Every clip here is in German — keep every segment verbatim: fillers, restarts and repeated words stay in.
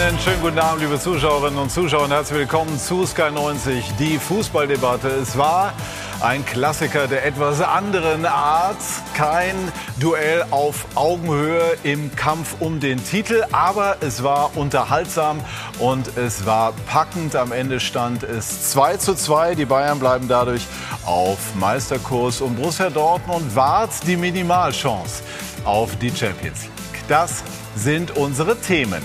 Einen schönen guten Abend, liebe Zuschauerinnen und Zuschauer, und herzlich willkommen zu Sky neunzig, die Fußballdebatte. Es war ein Klassiker der etwas anderen Art, kein Duell auf Augenhöhe im Kampf um den Titel, aber es war unterhaltsam und es war packend. Am Ende stand es zwei zu zwei. Die Bayern bleiben dadurch auf Meisterkurs und Borussia Dortmund wahrt die Minimalchance auf die Champions League. Das sind unsere Themen.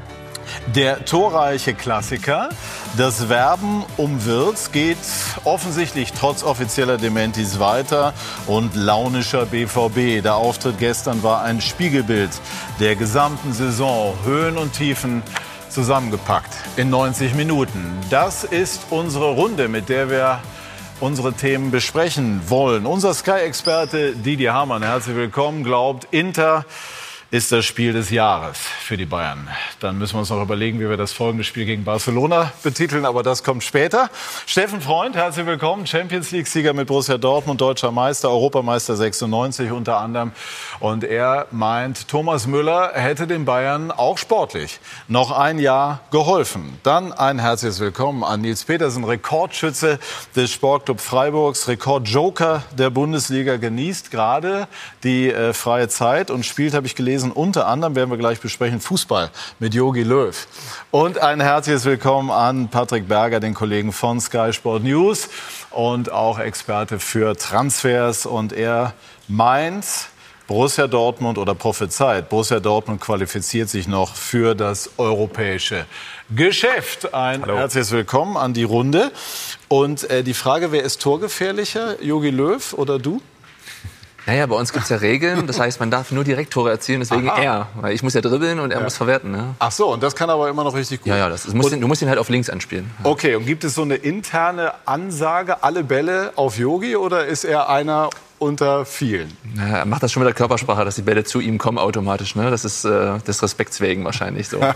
Der torreiche Klassiker, das Werben um Wirtz geht offensichtlich trotz offizieller Dementis weiter und launischer B V B. Der Auftritt gestern war ein Spiegelbild der gesamten Saison, Höhen und Tiefen zusammengepackt in neunzig Minuten. Das ist unsere Runde, mit der wir unsere Themen besprechen wollen. Unser Sky-Experte Didi Hamann, herzlich willkommen, glaubt, Inter ist das Spiel des Jahres für die Bayern. Dann müssen wir uns noch überlegen, wie wir das folgende Spiel gegen Barcelona betiteln, aber das kommt später. Steffen Freund, herzlich willkommen, Champions League-Sieger mit Borussia Dortmund, deutscher Meister, Europameister sechsundneunzig unter anderem. Und er meint, Thomas Müller hätte den Bayern auch sportlich noch ein Jahr geholfen. Dann ein herzliches Willkommen an Nils Petersen, Rekordschütze des Sportclub Freiburgs, Rekordjoker der Bundesliga, genießt gerade die äh, freie Zeit und spielt, habe ich gelesen, unter anderem, werden wir gleich besprechen, Fußball mit Jogi Löw. Und ein herzliches Willkommen an Patrick Berger, den Kollegen von Sky Sport News und auch Experte für Transfers. Und er meint, Borussia Dortmund oder prophezeit, Borussia Dortmund qualifiziert sich noch für das europäische Geschäft. Ein Hallo. Herzliches Willkommen an die Runde. Und äh, die Frage, wer ist torgefährlicher, Jogi Löw oder du? Naja, bei uns gibt es ja Regeln, das heißt, man darf nur direkt Tore erzielen, deswegen Aha. er. Weil ich muss ja dribbeln und er ja. muss verwerten. Ne? Ach so, und das kann aber immer noch richtig gut. Ja, ja, das, das musst, du musst ihn halt auf links anspielen. Ja. Okay, und gibt es so eine interne Ansage, alle Bälle auf Yogi, oder ist er einer unter vielen? Naja, er macht das schon mit der Körpersprache, dass die Bälle zu ihm kommen automatisch. Ne? Das ist äh, des Respekts wegen wahrscheinlich so.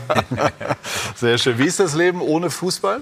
Sehr schön. Wie ist das Leben ohne Fußball?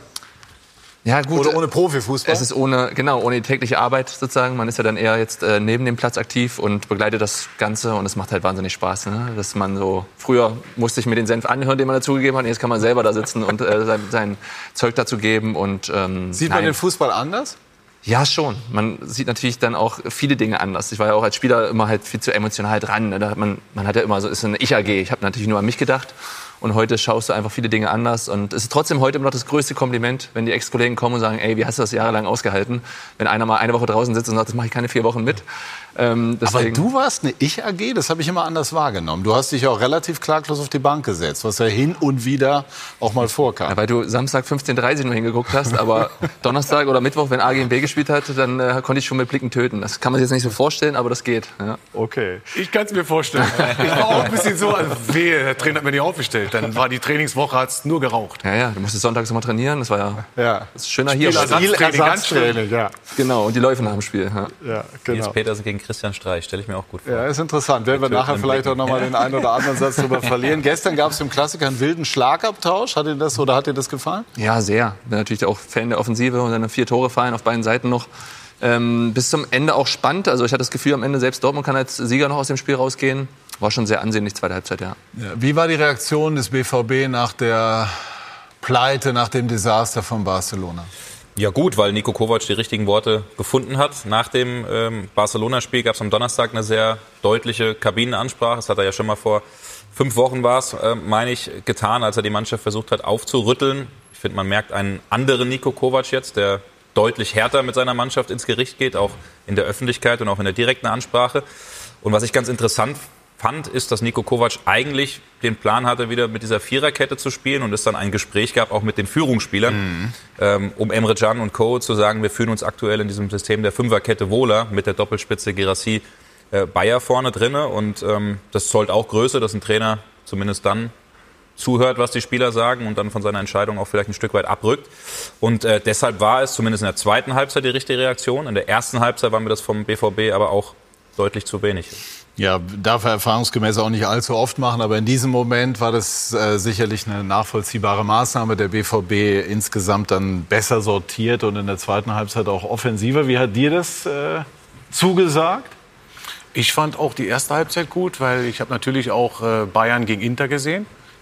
Ja, gut. Oder ohne Profifußball? Es ist ohne, genau, ohne die tägliche Arbeit sozusagen. Man ist ja dann eher jetzt äh, neben dem Platz aktiv und begleitet das Ganze. Und es macht halt wahnsinnig Spaß. Ne? Dass man so, früher musste ich mir den Senf anhören, den man dazugegeben hat. Jetzt kann man selber da sitzen und äh, sein, sein Zeug dazu geben. Und, ähm, Sieht man nein. den Fußball anders? Ja, schon. Man sieht natürlich dann auch viele Dinge anders. Ich war ja auch als Spieler immer halt viel zu emotional dran. Ne? Da hat man, man hat ja immer so, ist so eine Ich-A G. Ich habe natürlich nur an mich gedacht. Und heute schaust du einfach viele Dinge anders. Und es ist trotzdem heute immer noch das größte Kompliment, wenn die Ex-Kollegen kommen und sagen, ey, wie hast du das jahrelang ausgehalten? Wenn einer mal eine Woche draußen sitzt und sagt, das mache ich keine vier Wochen mit. Ähm, Aber du warst eine Ich-A G, das habe ich immer anders wahrgenommen. Du hast dich auch relativ klaglos auf die Bank gesetzt, was ja hin und wieder auch mal vorkam. Ja, weil du Samstag fünfzehn Uhr dreißig nur hingeguckt hast, aber Donnerstag oder Mittwoch, wenn A G M B gespielt hat, dann äh, konnte ich schon mit Blicken töten. Das kann man sich jetzt nicht so vorstellen, aber das geht. Ja. Okay. Ich kann es mir vorstellen. Ich war auch ein bisschen so, also wehe, der Trainer hat mir nicht aufgestellt. Dann war die Trainingswoche, hat es nur geraucht. Ja, ja, du musstest sonntags immer trainieren, das war ja, ja. Das ist schöner hier. Spielersatztraining, ja. Genau, und die Läufe nach dem Spiel. Ja, ja genau. Nils Petersen gegen Christian Streich, stelle ich mir auch gut vor. Ja, ist interessant. Werden wir nachher vielleicht auch noch mal den einen oder anderen Satz drüber verlieren. Gestern gab es im Klassiker einen wilden Schlagabtausch. Hat dir das oder hat dir das gefallen? Ja, sehr. Bin natürlich auch Fan der Offensive und dann vier Tore fallen auf beiden Seiten noch. Ähm, bis zum Ende auch spannend. Also ich hatte das Gefühl, am Ende selbst Dortmund kann als Sieger noch aus dem Spiel rausgehen. War schon sehr ansehnlich, zweite Halbzeit, ja. Ja, wie war die Reaktion des B V B nach der Pleite, nach dem Desaster von Barcelona? Ja gut, weil Niko Kovac die richtigen Worte gefunden hat. Nach dem ähm, Barcelona-Spiel gab es am Donnerstag eine sehr deutliche Kabinenansprache. Das hat er ja schon mal vor fünf Wochen war es, äh, meine ich, getan, als er die Mannschaft versucht hat aufzurütteln. Ich finde, man merkt einen anderen Niko Kovac jetzt, der deutlich härter mit seiner Mannschaft ins Gericht geht, auch in der Öffentlichkeit und auch in der direkten Ansprache. Und was ich ganz interessant fand, ist, dass Niko Kovac eigentlich den Plan hatte, wieder mit dieser Viererkette zu spielen und es dann ein Gespräch gab, auch mit den Führungsspielern, mhm. ähm, um Emre Can und Co. zu sagen, wir fühlen uns aktuell in diesem System der Fünferkette wohler, mit der Doppelspitze Guirassy, äh, Bayer vorne drinne und ähm, das zollt auch Größe, dass ein Trainer zumindest dann zuhört, was die Spieler sagen und dann von seiner Entscheidung auch vielleicht ein Stück weit abrückt. Und äh, deshalb war es zumindest in der zweiten Halbzeit die richtige Reaktion. In der ersten Halbzeit war mir das vom B V B aber auch deutlich zu wenig. Ja, darf er erfahrungsgemäß auch nicht allzu oft machen, aber in diesem Moment war das äh, sicherlich eine nachvollziehbare Maßnahme. Der B V B insgesamt dann besser sortiert und in der zweiten Halbzeit auch offensiver. Wie hat dir das äh, zugesagt? Ich fand auch die erste Halbzeit gut, weil ich habe natürlich auch äh, Bayern gegen Inter gesehen.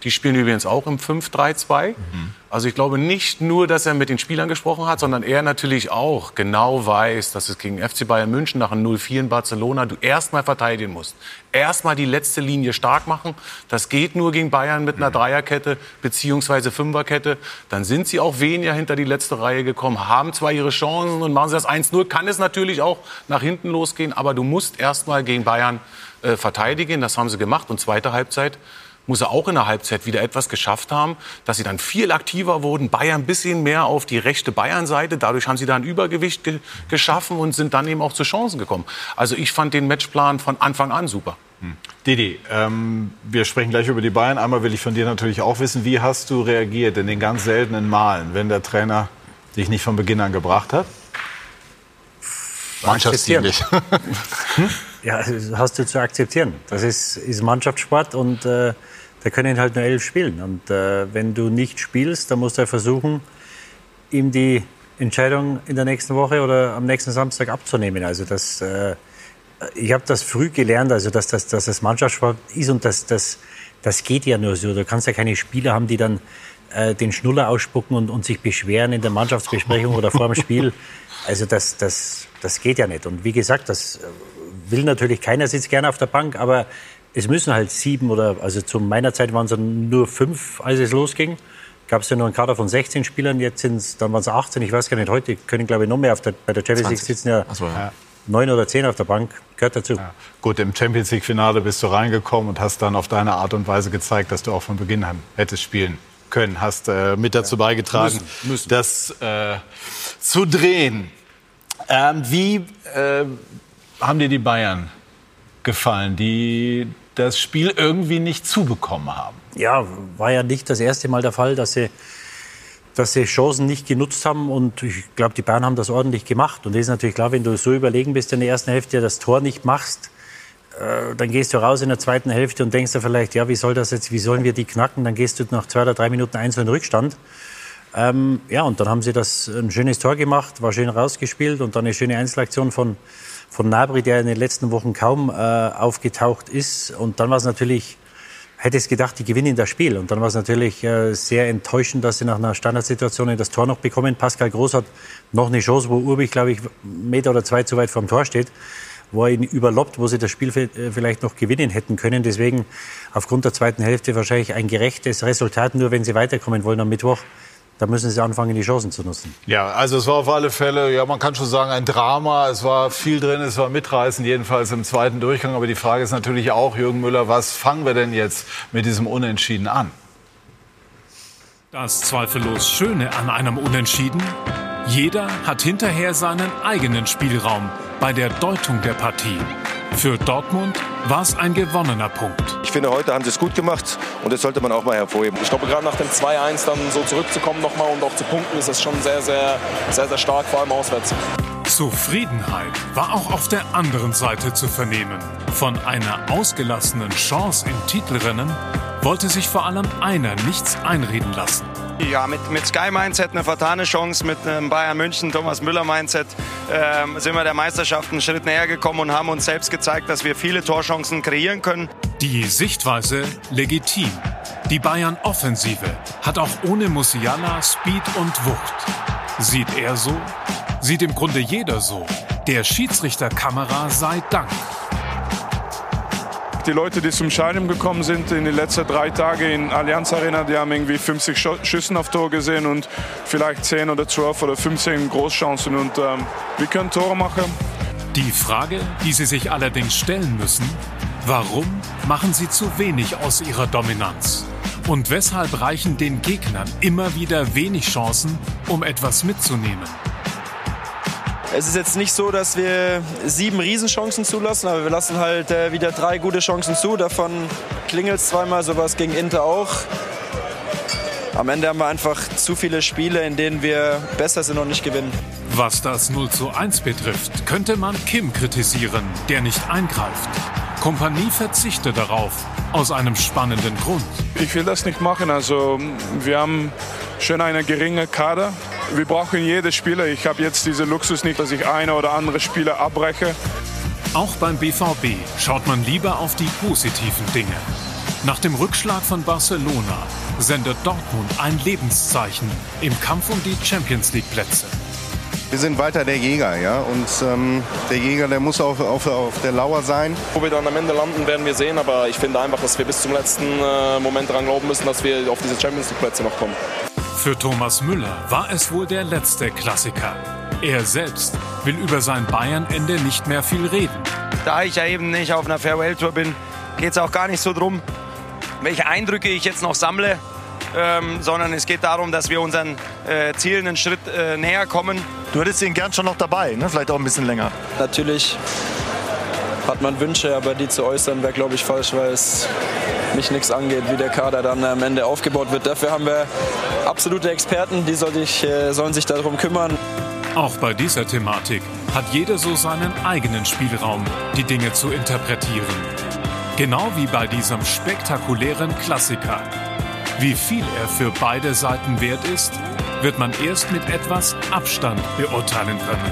Die spielen übrigens auch im fünf drei zwei. Mhm. Also ich glaube nicht nur, dass er mit den Spielern gesprochen hat, sondern er natürlich auch genau weiß, dass es gegen F C Bayern München nach einem null vier in Barcelona du erstmal verteidigen musst. Erstmal die letzte Linie stark machen. Das geht nur gegen Bayern mit einer Dreierkette beziehungsweise Fünferkette. Dann sind sie auch weniger hinter die letzte Reihe gekommen, haben zwar ihre Chancen und machen sie das eins null. Kann es natürlich auch nach hinten losgehen, aber du musst erstmal gegen Bayern äh, verteidigen. Das haben sie gemacht. Und zweite Halbzeit muss er auch in der Halbzeit wieder etwas geschafft haben, dass sie dann viel aktiver wurden. Bayern ein bisschen mehr auf die rechte Bayern-Seite. Dadurch haben sie da ein Übergewicht ge- geschaffen und sind dann eben auch zu Chancen gekommen. Also ich fand den Matchplan von Anfang an super. Hm. Didi, ähm, wir sprechen gleich über die Bayern. Einmal will ich von dir natürlich auch wissen, wie hast du reagiert in den ganz seltenen Malen, wenn der Trainer dich nicht von Beginn an gebracht hat? Mannschaftsdienlich. Ja, das hast du zu akzeptieren. Das ist, ist Mannschaftssport und äh, da können halt nur elf spielen. Und äh, wenn du nicht spielst, dann musst du versuchen, ihm die Entscheidung in der nächsten Woche oder am nächsten Samstag abzunehmen. Also das, äh, ich habe das früh gelernt, also dass, dass, dass das Mannschaftssport ist und das, das, das geht ja nur so. Du kannst ja keine Spieler haben, die dann äh, den Schnuller ausspucken und, und sich beschweren in der Mannschaftsbesprechung oder vor dem Spiel. Also das, das, das geht ja nicht. Und wie gesagt, das will natürlich keiner, sitzt gerne auf der Bank, aber es müssen halt sieben oder, also zu meiner Zeit waren es nur fünf, als es losging. Gab es ja nur einen Kader von sechzehn Spielern, jetzt sind es, dann waren es achtzehn, ich weiß gar nicht, heute können glaube ich noch mehr auf der, bei der Champions League sitzen ja, so, ja neun oder zehn auf der Bank, gehört dazu. Ja. Gut, im Champions League Finale bist du reingekommen und hast dann auf deine Art und Weise gezeigt, dass du auch von Beginn an hättest spielen können, hast äh, mit dazu beigetragen, müssen, müssen. das äh, zu drehen. Ähm, wie äh, haben dir die Bayern gefallen, die das Spiel irgendwie nicht zubekommen haben? Ja, war ja nicht das erste Mal der Fall, dass sie, dass sie Chancen nicht genutzt haben. Und ich glaube, die Bayern haben das ordentlich gemacht. Und das ist natürlich klar, wenn du so überlegen bist in der ersten Hälfte, das Tor nicht machst, äh, dann gehst du raus in der zweiten Hälfte und denkst dir vielleicht, ja, wie soll das jetzt, wie sollen wir die knacken? Dann gehst du nach zwei oder drei Minuten eins in Rückstand. Ähm, ja, und dann haben sie das ein schönes Tor gemacht, war schön rausgespielt und dann eine schöne Einzelaktion von von Gnabry, der in den letzten Wochen kaum äh, aufgetaucht ist. Und dann war es natürlich, hätte es gedacht, die gewinnen das Spiel. Und dann war es natürlich äh, sehr enttäuschend, dass sie nach einer Standardsituation das Tor noch bekommen. Pascal Groß hat noch eine Chance, wo Urbich, glaube ich, einen Meter oder zwei zu weit vom Tor steht, wo er ihn überloppt, wo sie das Spiel vielleicht noch gewinnen hätten können. Deswegen aufgrund der zweiten Hälfte wahrscheinlich ein gerechtes Resultat, nur wenn sie weiterkommen wollen am Mittwoch. Da müssen sie anfangen, die Chancen zu nutzen. Ja, also es war auf alle Fälle, ja, man kann schon sagen, ein Drama. Es war viel drin, es war mitreißend, jedenfalls im zweiten Durchgang. Aber die Frage ist natürlich auch, Jürgen Müller, was fangen wir denn jetzt mit diesem Unentschieden an? Das zweifellos Schöne an einem Unentschieden: jeder hat hinterher seinen eigenen Spielraum bei der Deutung der Partie. Für Dortmund war es ein gewonnener Punkt. Ich finde, heute haben sie es gut gemacht und das sollte man auch mal hervorheben. Ich glaube, gerade nach dem zwei eins dann so zurückzukommen nochmal und auch zu punkten, ist das schon sehr, sehr, sehr, sehr stark, vor allem auswärts. Zufriedenheit war auch auf der anderen Seite zu vernehmen. Von einer ausgelassenen Chance im Titelrennen wollte sich vor allem einer nichts einreden lassen. Ja, mit, mit Sky-Mindset eine vertane Chance, mit einem Bayern München, Thomas Müller-Mindset äh, sind wir der Meisterschaft einen Schritt näher gekommen und haben uns selbst gezeigt, dass wir viele Torchancen kreieren können. Die Sichtweise legitim. Die Bayern-Offensive hat auch ohne Musiala Speed und Wucht. Sieht er so? Sieht im Grunde jeder so. Der Schiedsrichterkamera sei Dank. Die Leute, die zum Stadion gekommen sind in den letzten drei Tagen in Allianz Arena, die haben irgendwie fünfzig Schüssen auf Tor gesehen und vielleicht zehn oder zwölf oder fünfzehn Großchancen. Und ähm, wir können Tore machen. Die Frage, die sie sich allerdings stellen müssen: Warum machen sie zu wenig aus ihrer Dominanz? Und weshalb reichen den Gegnern immer wieder wenig Chancen, um etwas mitzunehmen? Es ist jetzt nicht so, dass wir sieben Riesenchancen zulassen, aber wir lassen halt äh, wieder drei gute Chancen zu. Davon klingelt es zweimal, sowas gegen Inter auch. Am Ende haben wir einfach zu viele Spiele, in denen wir besser sind und nicht gewinnen. Was das null zu eins betrifft, könnte man Kim kritisieren, der nicht eingreift. Kompanie verzichtet darauf, aus einem spannenden Grund. Ich will das nicht machen. Also, wir haben schon einen geringen Kader. Wir brauchen jeden Spieler. Ich habe jetzt diesen Luxus nicht, dass ich eine oder andere Spieler abbreche. Auch beim B V B schaut man lieber auf die positiven Dinge. Nach dem Rückschlag von Barcelona sendet Dortmund ein Lebenszeichen im Kampf um die Champions-League-Plätze. Wir sind weiter der Jäger, ja, und ähm, der Jäger, der muss auf, auf, auf der Lauer sein. Wo wir dann am Ende landen, werden wir sehen, aber ich finde einfach, dass wir bis zum letzten äh, Moment daran glauben müssen, dass wir auf diese Champions-League-Plätze noch kommen. Für Thomas Müller war es wohl der letzte Klassiker. Er selbst will über sein Bayern-Ende nicht mehr viel reden. Da ich ja eben nicht auf einer Farewell-Tour bin, geht es auch gar nicht so drum, welche Eindrücke ich jetzt noch sammle, ähm, sondern es geht darum, dass wir unseren äh, Zielen einen Schritt äh, näher kommen. Du hättest ihn gern schon noch dabei, ne? Vielleicht auch ein bisschen länger. Natürlich hat man Wünsche, aber die zu äußern wäre, glaube ich, falsch, weil es mich nichts angeht, wie der Kader dann am Ende aufgebaut wird. Dafür haben wir absolute Experten, die soll ich, äh, sollen sich darum kümmern. Auch bei dieser Thematik hat jeder so seinen eigenen Spielraum, die Dinge zu interpretieren. Genau wie bei diesem spektakulären Klassiker. Wie viel er für beide Seiten wert ist, wird man erst mit etwas Abstand beurteilen können.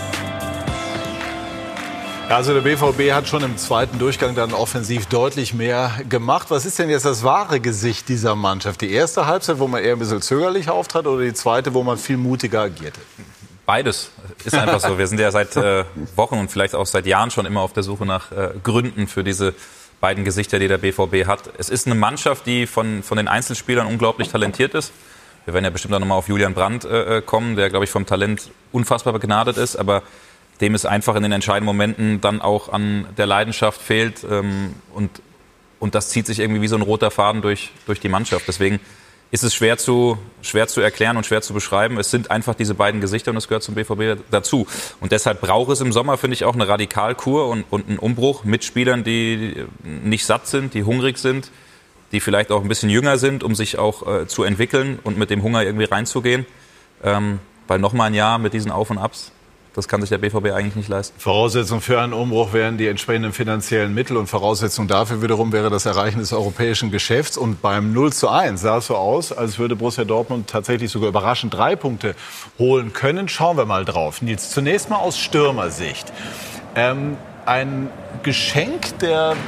Also der B V B hat schon im zweiten Durchgang dann offensiv deutlich mehr gemacht. Was ist denn jetzt das wahre Gesicht dieser Mannschaft? Die erste Halbzeit, wo man eher ein bisschen zögerlich auftrat, oder die zweite, wo man viel mutiger agierte? Beides ist einfach so. Wir sind ja seit äh, Wochen und vielleicht auch seit Jahren schon immer auf der Suche nach äh, Gründen für diese beiden Gesichter, die der B V B hat. Es ist eine Mannschaft, die von, von den Einzelspielern unglaublich talentiert ist. Wir werden ja bestimmt auch nochmal auf Julian Brandt äh, kommen, der, glaube ich, vom Talent unfassbar begnadet ist, aber dem es einfach in den entscheidenden Momenten dann auch an der Leidenschaft fehlt. Ähm, und, und das zieht sich irgendwie wie so ein roter Faden durch, durch die Mannschaft. Deswegen ist es schwer zu, schwer zu erklären und schwer zu beschreiben. Es sind einfach diese beiden Gesichter und es gehört zum B V B dazu. Und deshalb braucht es im Sommer, finde ich, auch eine Radikalkur und, und einen Umbruch mit Spielern, die nicht satt sind, die hungrig sind, die vielleicht auch ein bisschen jünger sind, um sich auch äh, zu entwickeln und mit dem Hunger irgendwie reinzugehen. Ähm, weil noch mal ein Jahr mit diesen Auf und Abs, das kann sich der B V B eigentlich nicht leisten. Voraussetzung für einen Umbruch wären die entsprechenden finanziellen Mittel. Und Voraussetzung dafür wiederum wäre das Erreichen des europäischen Geschäfts. Und beim null zu eins sah es so aus, als würde Borussia Dortmund tatsächlich sogar überraschend drei Punkte holen können. Schauen wir mal drauf. Nils, zunächst mal aus Stürmersicht. Ähm, ein Geschenk der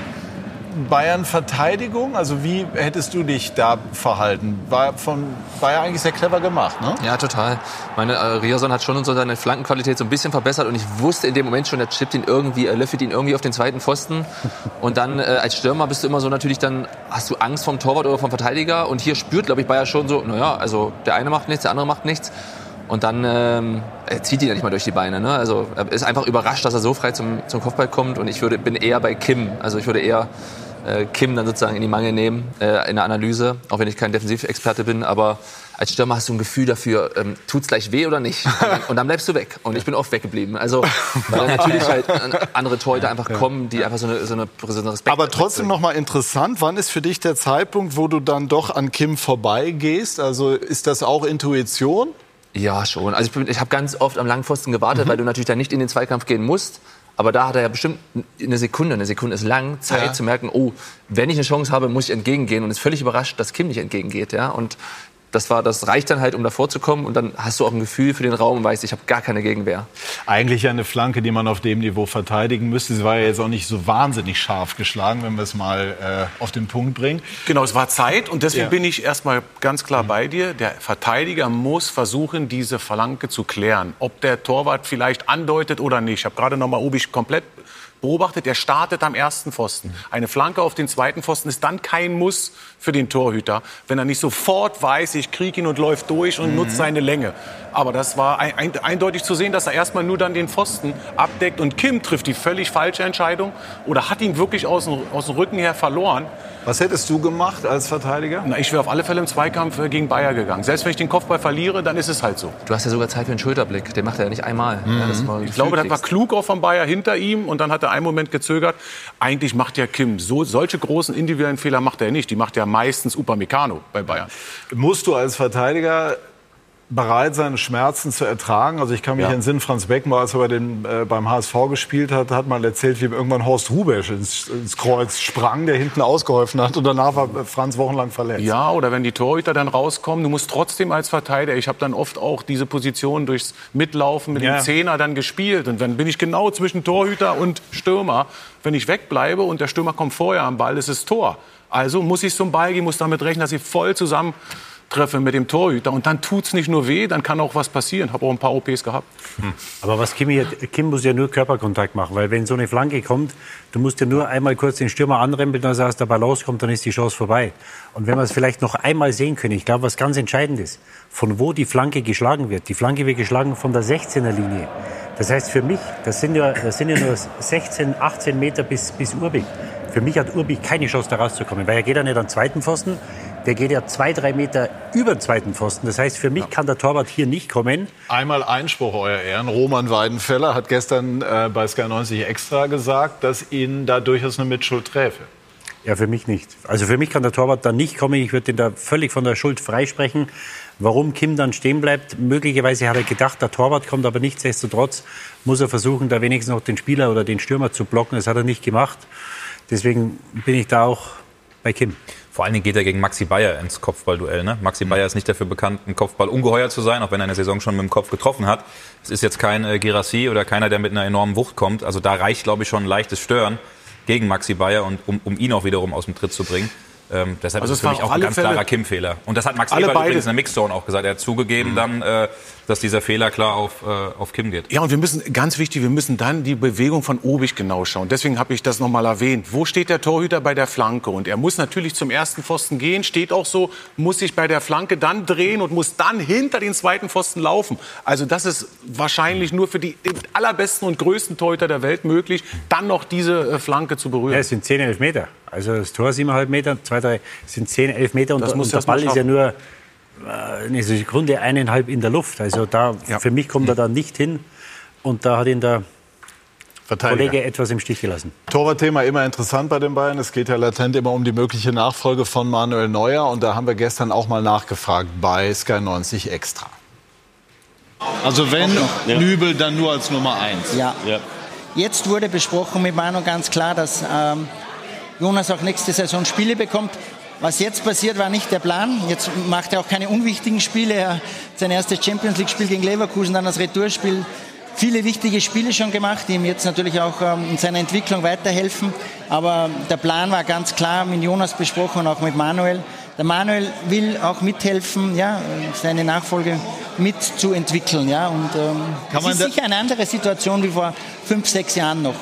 Bayern-Verteidigung? Also wie hättest du dich da verhalten? War, von, war ja eigentlich sehr clever gemacht, ne? Ja, total. Meine, äh, Riasson hat schon so seine Flankenqualität so ein bisschen verbessert und ich wusste in dem Moment schon, er chippt ihn irgendwie, er löffelt ihn irgendwie auf den zweiten Pfosten. Und dann äh, als Stürmer bist du immer so natürlich, dann hast du Angst vom Torwart oder vom Verteidiger und hier spürt, glaube ich, Bayern schon so, naja, also der eine macht nichts, der andere macht nichts. Und dann ähm, er zieht ihn ja nicht mal durch die Beine. Ne? Also er ist einfach überrascht, dass er so frei zum, zum Kopfball kommt. Und ich würde, bin eher bei Kim. Also ich würde eher äh, Kim dann sozusagen in die Mangel nehmen äh, in der Analyse. Auch wenn ich kein Defensivexperte bin. Aber als Stürmer hast du ein Gefühl dafür, ähm, tut's gleich weh oder nicht? Und dann bleibst du weg. Und ich bin oft weggeblieben. Also weil dann natürlich halt andere Torhüter einfach kommen, die einfach so eine, so eine, so eine Respekt. Aber trotzdem noch mal interessant, wann ist für dich der Zeitpunkt, wo du dann doch an Kim vorbeigehst? Also ist das auch Intuition? Ja, schon. Also ich, bin, ich habe ganz oft am Langpfosten gewartet, mhm. weil du natürlich dann nicht in den Zweikampf gehen musst. Aber da hat er ja bestimmt eine Sekunde, eine Sekunde ist lang, Zeit ja. zu merken, oh, wenn ich eine Chance habe, muss ich entgegengehen. Und ist völlig überrascht, dass Kim nicht entgegengeht. Ja? Und das, war, das reicht dann halt, um davor zu kommen. Und dann hast du auch ein Gefühl für den Raum und weißt, ich habe gar keine Gegenwehr. Eigentlich eine Flanke, die man auf dem Niveau verteidigen müsste. Sie war ja jetzt auch nicht so wahnsinnig scharf geschlagen, wenn wir es mal äh, auf den Punkt bringen. Genau, es war Zeit und deswegen Ja. bin ich erstmal ganz klar bei dir. Der Verteidiger muss versuchen, diese Flanke zu klären. Ob der Torwart vielleicht andeutet oder nicht. Ich habe gerade noch mal Obisch komplett beobachtet, er startet am ersten Pfosten. Eine Flanke auf den zweiten Pfosten ist dann kein Muss für den Torhüter, wenn er nicht sofort weiß, ich kriege ihn und läuft durch und mhm. nutzt seine Länge. Aber das war ein, ein, eindeutig zu sehen, dass er erstmal nur dann den Pfosten abdeckt und Kim trifft die völlig falsche Entscheidung oder hat ihn wirklich aus dem, aus dem Rücken her verloren. Was hättest du gemacht als Verteidiger? Na, ich wäre auf alle Fälle im Zweikampf äh, gegen Bayer gegangen. Selbst wenn ich den Kopfball verliere, dann ist es halt so. Du hast ja sogar Zeit für einen Schulterblick. Den macht er ja nicht einmal. Mhm. Ja, das war ich glaube, das war klug auch von Bayer hinter ihm. Und dann hat er einen Moment gezögert. Eigentlich macht ja Kim so, solche großen individuellen Fehler macht er nicht. Die macht ja meistens Upamecano bei Bayern. Musst du als Verteidiger bereit, seine Schmerzen zu ertragen. Also ich kann mich Ja. entsinnen, Franz Beckenbauer, als er bei den, äh, beim H S V gespielt hat, hat mal erzählt, wie ihm irgendwann Horst Rubesch ins, ins Kreuz sprang, der hinten ausgeholfen hat. Und danach war Franz wochenlang verletzt. Ja, oder wenn die Torhüter dann rauskommen, du musst trotzdem als Verteidiger, ich habe dann oft auch diese Position durchs Mitlaufen mit Ja. dem Zehner dann gespielt. Und dann bin ich genau zwischen Torhüter und Stürmer. Wenn ich wegbleibe und der Stürmer kommt vorher am Ball, ist es Tor. Also muss ich zum Ball gehen, muss damit rechnen, dass ich voll zusammen treffe mit dem Torhüter. Und dann tut's nicht nur weh, dann kann auch was passieren. Habe auch ein paar O Ps gehabt. Hm. Aber was Kim hier, Kim muss ja nur Körperkontakt machen, weil wenn so eine Flanke kommt, du musst ja nur einmal kurz den Stürmer anrempeln, dass er aus der Balance kommt, dann ist die Chance vorbei. Und wenn wir es vielleicht noch einmal sehen können, ich glaube, was ganz entscheidend ist, von wo die Flanke geschlagen wird. Die Flanke wird geschlagen von der sechzehner Linie. Das heißt für mich, das sind ja, das sind ja nur sechzehn, achtzehn Meter bis, bis Urbich. Für mich hat Urbich keine Chance, da rauszukommen, weil er geht ja nicht an den zweiten Pfosten, der geht ja zwei, drei Meter über den zweiten Pfosten. Das heißt, für mich ja. kann der Torwart hier nicht kommen. Einmal Einspruch, Euer Ehren. Roman Weidenfeller hat gestern äh, bei Sky neunzig Extra gesagt, dass ihn da durchaus eine Mitschuld träfe. Ja, für mich nicht. Also für mich kann der Torwart da nicht kommen. Ich würde den da völlig von der Schuld freisprechen. Warum Kim dann stehen bleibt, möglicherweise hat er gedacht, der Torwart kommt, aber nichtsdestotrotz muss er versuchen, da wenigstens noch den Spieler oder den Stürmer zu blocken. Das hat er nicht gemacht. Deswegen bin ich da auch bei Kim. Vor allen Dingen geht er gegen Maxi Bayer ins Kopfballduell. Ne? Maxi Bayer ist nicht dafür bekannt, ein Kopfball ungeheuer zu sein, auch wenn er in der Saison schon mit dem Kopf getroffen hat. Es ist jetzt kein äh, Guirassy oder keiner, der mit einer enormen Wucht kommt. Also da reicht, glaube ich, schon ein leichtes Stören gegen Maxi Bayer, und um, um ihn auch wiederum aus dem Tritt zu bringen. Ähm, deshalb also ist es für mich auch ein ganz klarer Kim-Fehler. Und das hat Max Eberl übrigens in der Mixzone auch gesagt. Er hat zugegeben mhm. dann, äh, dass dieser Fehler klar auf, äh, auf Kim geht. Ja, und wir müssen, ganz wichtig, wir müssen dann die Bewegung von Obig genau schauen. Deswegen habe ich das nochmal erwähnt. Wo steht der Torhüter bei der Flanke? Und er muss natürlich zum ersten Pfosten gehen, steht auch so, muss sich bei der Flanke dann drehen und muss dann hinter den zweiten Pfosten laufen. Also das ist wahrscheinlich nur für die allerbesten und größten Torhüter der Welt möglich, dann noch diese äh, Flanke zu berühren. Ja, es sind zehn, elf Meter. Also das Tor siebeneinhalb Meter, zwei, drei, sind zehn, elf Meter und, das muss und der Ball ist ja nur äh, eine Sekunde, eineinhalb in der Luft. Also da, ja. für mich kommt er da nicht hin, und da hat ihn der Kollege etwas im Stich gelassen. Torwartthema immer interessant bei den Bayern. Es geht ja latent immer um die mögliche Nachfolge von Manuel Neuer, und da haben wir gestern auch mal nachgefragt bei Sky neunzig Extra. Also wenn ja. Nübel, dann nur als Nummer eins. Ja. ja. Jetzt wurde besprochen mit Manu ganz klar, dass ähm, Jonas auch nächste Saison Spiele bekommt. Was jetzt passiert, war nicht der Plan. Jetzt macht er auch keine unwichtigen Spiele. Er hat sein erstes Champions-League-Spiel gegen Leverkusen, dann das Retourspiel. Viele wichtige Spiele schon gemacht, die ihm jetzt natürlich auch ähm, in seiner Entwicklung weiterhelfen. Aber der Plan war ganz klar mit Jonas besprochen und auch mit Manuel. Der Manuel will auch mithelfen, ja, seine Nachfolge mitzuentwickeln. Ja. Und ähm, Kann man es ist sicher eine andere Situation wie vor fünf, sechs Jahren noch.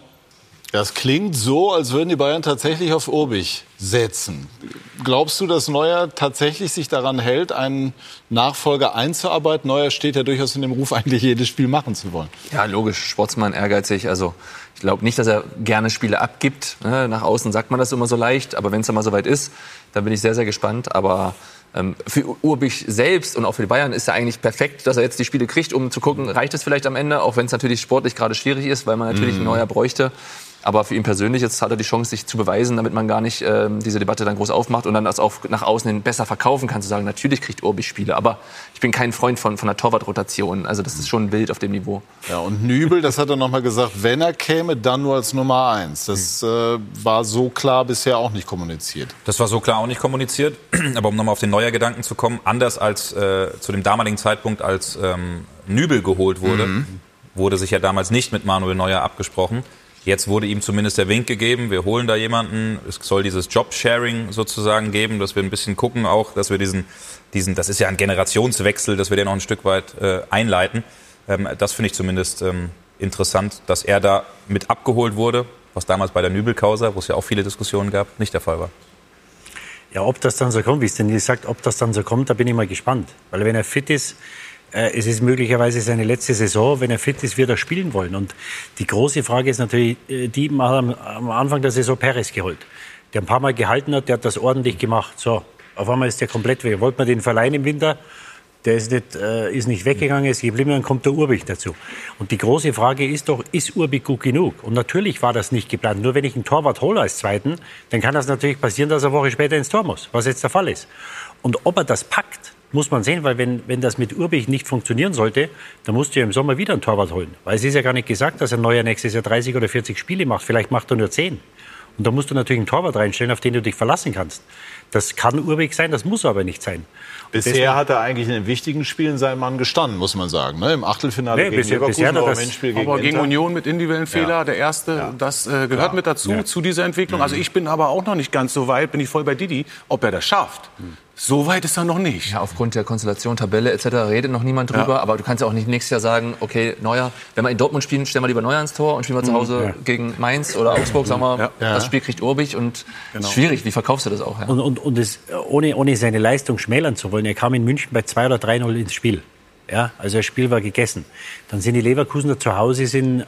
Das klingt so, als würden die Bayern tatsächlich auf Urbich setzen. Glaubst du, dass Neuer tatsächlich sich daran hält, einen Nachfolger einzuarbeiten? Neuer steht ja durchaus in dem Ruf, eigentlich jedes Spiel machen zu wollen. Ja, logisch. Sportsmann, ehrgeizig. Also ich glaube nicht, dass er gerne Spiele abgibt. Nach außen sagt man das immer so leicht. Aber wenn es dann mal soweit ist, dann bin ich sehr, sehr gespannt. Aber ähm, für Urbich selbst und auch für die Bayern ist ja eigentlich perfekt, dass er jetzt die Spiele kriegt, um zu gucken, reicht es vielleicht am Ende, auch wenn es natürlich sportlich gerade schwierig ist, weil man natürlich mhm. einen Neuer bräuchte. Aber für ihn persönlich jetzt hat er die Chance, sich zu beweisen, damit man gar nicht äh, diese Debatte dann groß aufmacht und dann das auch nach außen hin besser verkaufen kann, zu sagen, natürlich kriegt Urbich Spiele. Aber ich bin kein Freund von, von der Torwartrotation. Also das ist schon wild auf dem Niveau. Ja, und Nübel, das hat er noch mal gesagt, wenn er käme, dann nur als Nummer eins. Das äh, war so klar bisher auch nicht kommuniziert. Das war so klar auch nicht kommuniziert. Aber um nochmal auf den Neuer-Gedanken zu kommen, anders als äh, zu dem damaligen Zeitpunkt, als ähm, Nübel geholt wurde, mhm. wurde sich ja damals nicht mit Manuel Neuer abgesprochen. Jetzt wurde ihm zumindest der Wink gegeben, wir holen da jemanden, es soll dieses Job-Sharing sozusagen geben, dass wir ein bisschen gucken auch, dass wir diesen, diesen das ist ja ein Generationswechsel, dass wir den noch ein Stück weit äh, einleiten. Ähm, das finde ich zumindest ähm, interessant, dass er da mit abgeholt wurde, was damals bei der Nübel-Causa, wo es ja auch viele Diskussionen gab, nicht der Fall war. Ja, ob das dann so kommt, wie es denn sagt, ob das dann so kommt, da bin ich mal gespannt. Weil wenn er fit ist, es ist möglicherweise seine letzte Saison. Wenn er fit ist, wird er spielen wollen. Und die große Frage ist natürlich, die man am Anfang der Saison Perez geholt. Der ein paar Mal gehalten hat, der hat das ordentlich gemacht. So, auf einmal ist der komplett weg. Wollte man den verleihen im Winter? Der ist nicht, äh, ist nicht weggegangen, ist geblieben, dann kommt der Urbich dazu. Und die große Frage ist doch, ist Urbich gut genug? Und natürlich war das nicht geplant. Nur wenn ich einen Torwart hole als Zweiten, dann kann das natürlich passieren, dass er eine Woche später ins Tor muss, was jetzt der Fall ist. Und ob er das packt, muss man sehen, weil wenn, wenn das mit Urbich nicht funktionieren sollte, dann musst du ja im Sommer wieder einen Torwart holen. Weil es ist ja gar nicht gesagt, dass ein Neuer nächstes Jahr dreißig oder vierzig Spiele macht. Vielleicht macht er nur zehn. Und da musst du natürlich einen Torwart reinstellen, auf den du dich verlassen kannst. Das kann Urbich sein, das muss aber nicht sein. Bisher deswegen, hat er eigentlich in den wichtigen Spielen seinen Mann gestanden, muss man sagen. Ne? Im Achtelfinale nee, gegen bisher, Leverkusen, bisher aber, das, gegen, aber gegen Union mit individuellen Fehlern. Ja. Der erste, ja. das äh, gehört ja. mit dazu, ja. zu dieser Entwicklung. Mhm. Also ich bin aber auch noch nicht ganz so weit, bin ich voll bei Didi, ob er das schafft. Mhm. So weit ist er noch nicht. Ja, aufgrund der Konstellation, Tabelle et cetera redet noch niemand drüber. Ja. Aber du kannst ja auch nicht nächstes Jahr sagen, okay, Neuer, wenn wir in Dortmund spielen, stellen wir lieber Neuer ins Tor und spielen wir zu Hause ja. gegen Mainz oder Augsburg, sagen wir, ja. das Spiel kriegt Urbich und genau. schwierig, wie verkaufst du das auch? Ja? Und, und, und das, ohne, ohne seine Leistung schmälern zu wollen, er kam in München bei zwei oder drei null ins Spiel. Ja, also das Spiel war gegessen. Dann sind die Leverkusener zu Hause, sind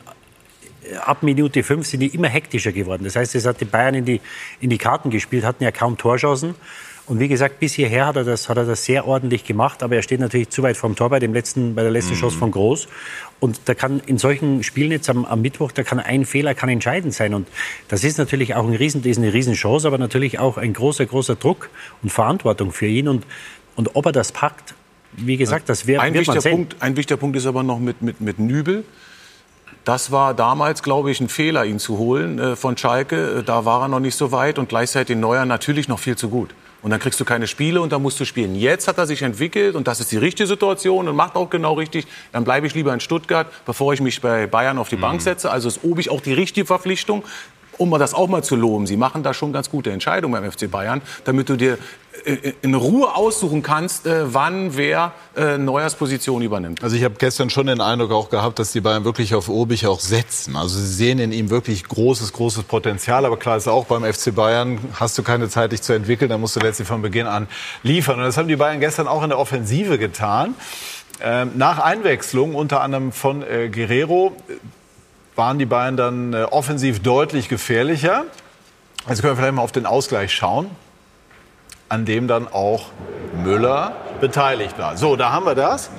ab Minute fünf sind die immer hektischer geworden. Das heißt, es hat die Bayern in die, in die Karten gespielt, hatten ja kaum Torchancen. Und wie gesagt, bis hierher hat er das, hat er das sehr ordentlich gemacht. Aber er steht natürlich zu weit vom Tor bei, dem letzten, bei der letzten mhm. Chance von Groß. Und da kann in solchen Spielen jetzt am, am Mittwoch, da kann ein Fehler kann entscheidend sein. Und das ist natürlich auch ein Riesen, das ist eine Riesenchance, aber natürlich auch ein großer, großer Druck und Verantwortung für ihn. Und, und ob er das packt, wie gesagt, das wär, ein wird man sehen. Punkt, ein wichtiger Punkt ist aber noch mit, mit, mit Nübel. Das war damals, glaube ich, ein Fehler, ihn zu holen äh, von Schalke. Da war er noch nicht so weit und gleichzeitig Neuer natürlich noch viel zu gut. Und dann kriegst du keine Spiele und dann musst du spielen. Jetzt hat er sich entwickelt und das ist die richtige Situation und macht auch genau richtig. Dann bleibe ich lieber in Stuttgart, bevor ich mich bei Bayern auf die mhm. Bank setze. Also ist Obig auch die richtige Verpflichtung, um das auch mal zu loben. Sie machen da schon ganz gute Entscheidungen beim F C Bayern, damit du dir in Ruhe aussuchen kannst, wann wer Neuers Position übernimmt. Also ich habe gestern schon den Eindruck auch gehabt, dass die Bayern wirklich auf Obig auch setzen. Also sie sehen in ihm wirklich großes, großes Potenzial. Aber klar ist auch, beim F C Bayern hast du keine Zeit, dich zu entwickeln. Da musst du letztlich von Beginn an liefern. Und das haben die Bayern gestern auch in der Offensive getan. Ähm, nach Einwechslung, unter anderem von äh, Guerreiro, waren die Bayern dann äh, offensiv deutlich gefährlicher. Jetzt können wir vielleicht mal auf den Ausgleich schauen, an dem dann auch Müller beteiligt war. So, da haben wir das.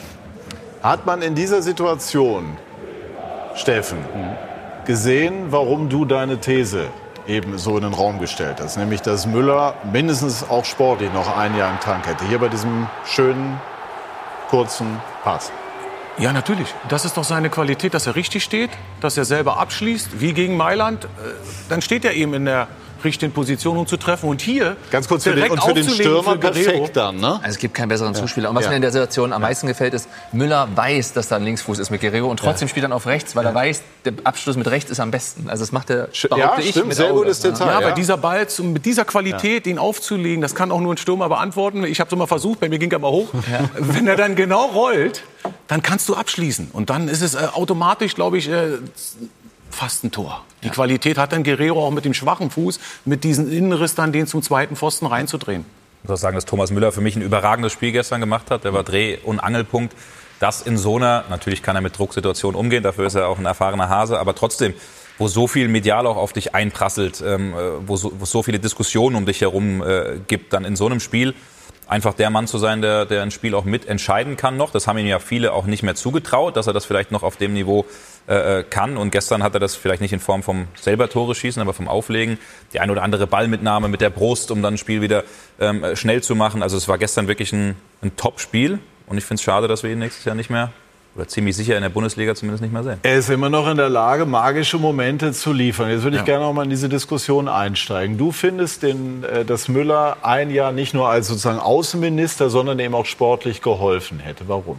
Hat man in dieser Situation, Steffen, gesehen, warum du deine These eben so in den Raum gestellt hast? Nämlich, dass Müller mindestens auch sportlich noch ein Jahr im Tank hätte. Hier bei diesem schönen, kurzen Pass. Ja, natürlich. Das ist doch seine Qualität, dass er richtig steht, dass er selber abschließt, wie gegen Mailand. Dann steht er eben in der richtigen Position, um zu treffen. Und hier ganz kurz für den, und für den Stürmer für perfekt dann, ne? Also es gibt keinen besseren ja. Zuspieler. Und was ja. mir in der Situation am meisten gefällt, ist, Müller weiß, dass da ein Linksfuß ist mit Guerreiro und trotzdem ja. spielt er auf rechts, weil ja. er weiß, der Abschluss mit rechts ist am besten. Also das macht er, behaupte ja, ich, stimmt, mit sehr Auge. gutes Detail. Ja, aber ja. dieser Ball mit dieser Qualität, ja. den aufzulegen, das kann auch nur ein Stürmer beantworten. Ich habe es mal versucht, bei mir ging er mal hoch. Ja. Wenn er dann genau rollt, dann kannst du abschließen. Und dann ist es äh, automatisch, glaube ich, äh, fast ein Tor. Die ja. Qualität hat dann Guerreiro auch mit dem schwachen Fuß, mit diesem Innenriss dann den zum zweiten Pfosten reinzudrehen. Ich muss auch sagen, dass Thomas Müller für mich ein überragendes Spiel gestern gemacht hat. Der war Dreh- und Angelpunkt. Das in so einer, natürlich kann er mit Drucksituationen umgehen, dafür ist er auch ein erfahrener Hase, aber trotzdem, wo so viel medial auch auf dich einprasselt, ähm, wo, so, wo es so viele Diskussionen um dich herum äh, gibt, dann in so einem Spiel einfach der Mann zu sein, der, der ein Spiel auch mitentscheiden kann noch. Das haben ihm ja viele auch nicht mehr zugetraut, dass er das vielleicht noch auf dem Niveau äh, kann. Und gestern hat er das vielleicht nicht in Form vom selber Tore schießen, aber vom Auflegen. Die ein oder andere Ballmitnahme mit der Brust, um dann ein Spiel wieder ähm, schnell zu machen. Also es war gestern wirklich ein, ein Top-Spiel. Und ich finde es schade, dass wir ihn nächstes Jahr nicht mehr, oder ziemlich sicher in der Bundesliga zumindest nicht mehr sehen. Er ist immer noch in der Lage, magische Momente zu liefern. Jetzt würde ich ja. gerne auch mal in diese Diskussion einsteigen. Du findest, den, dass Müller ein Jahr nicht nur als sozusagen Außenminister, sondern eben auch sportlich geholfen hätte. Warum?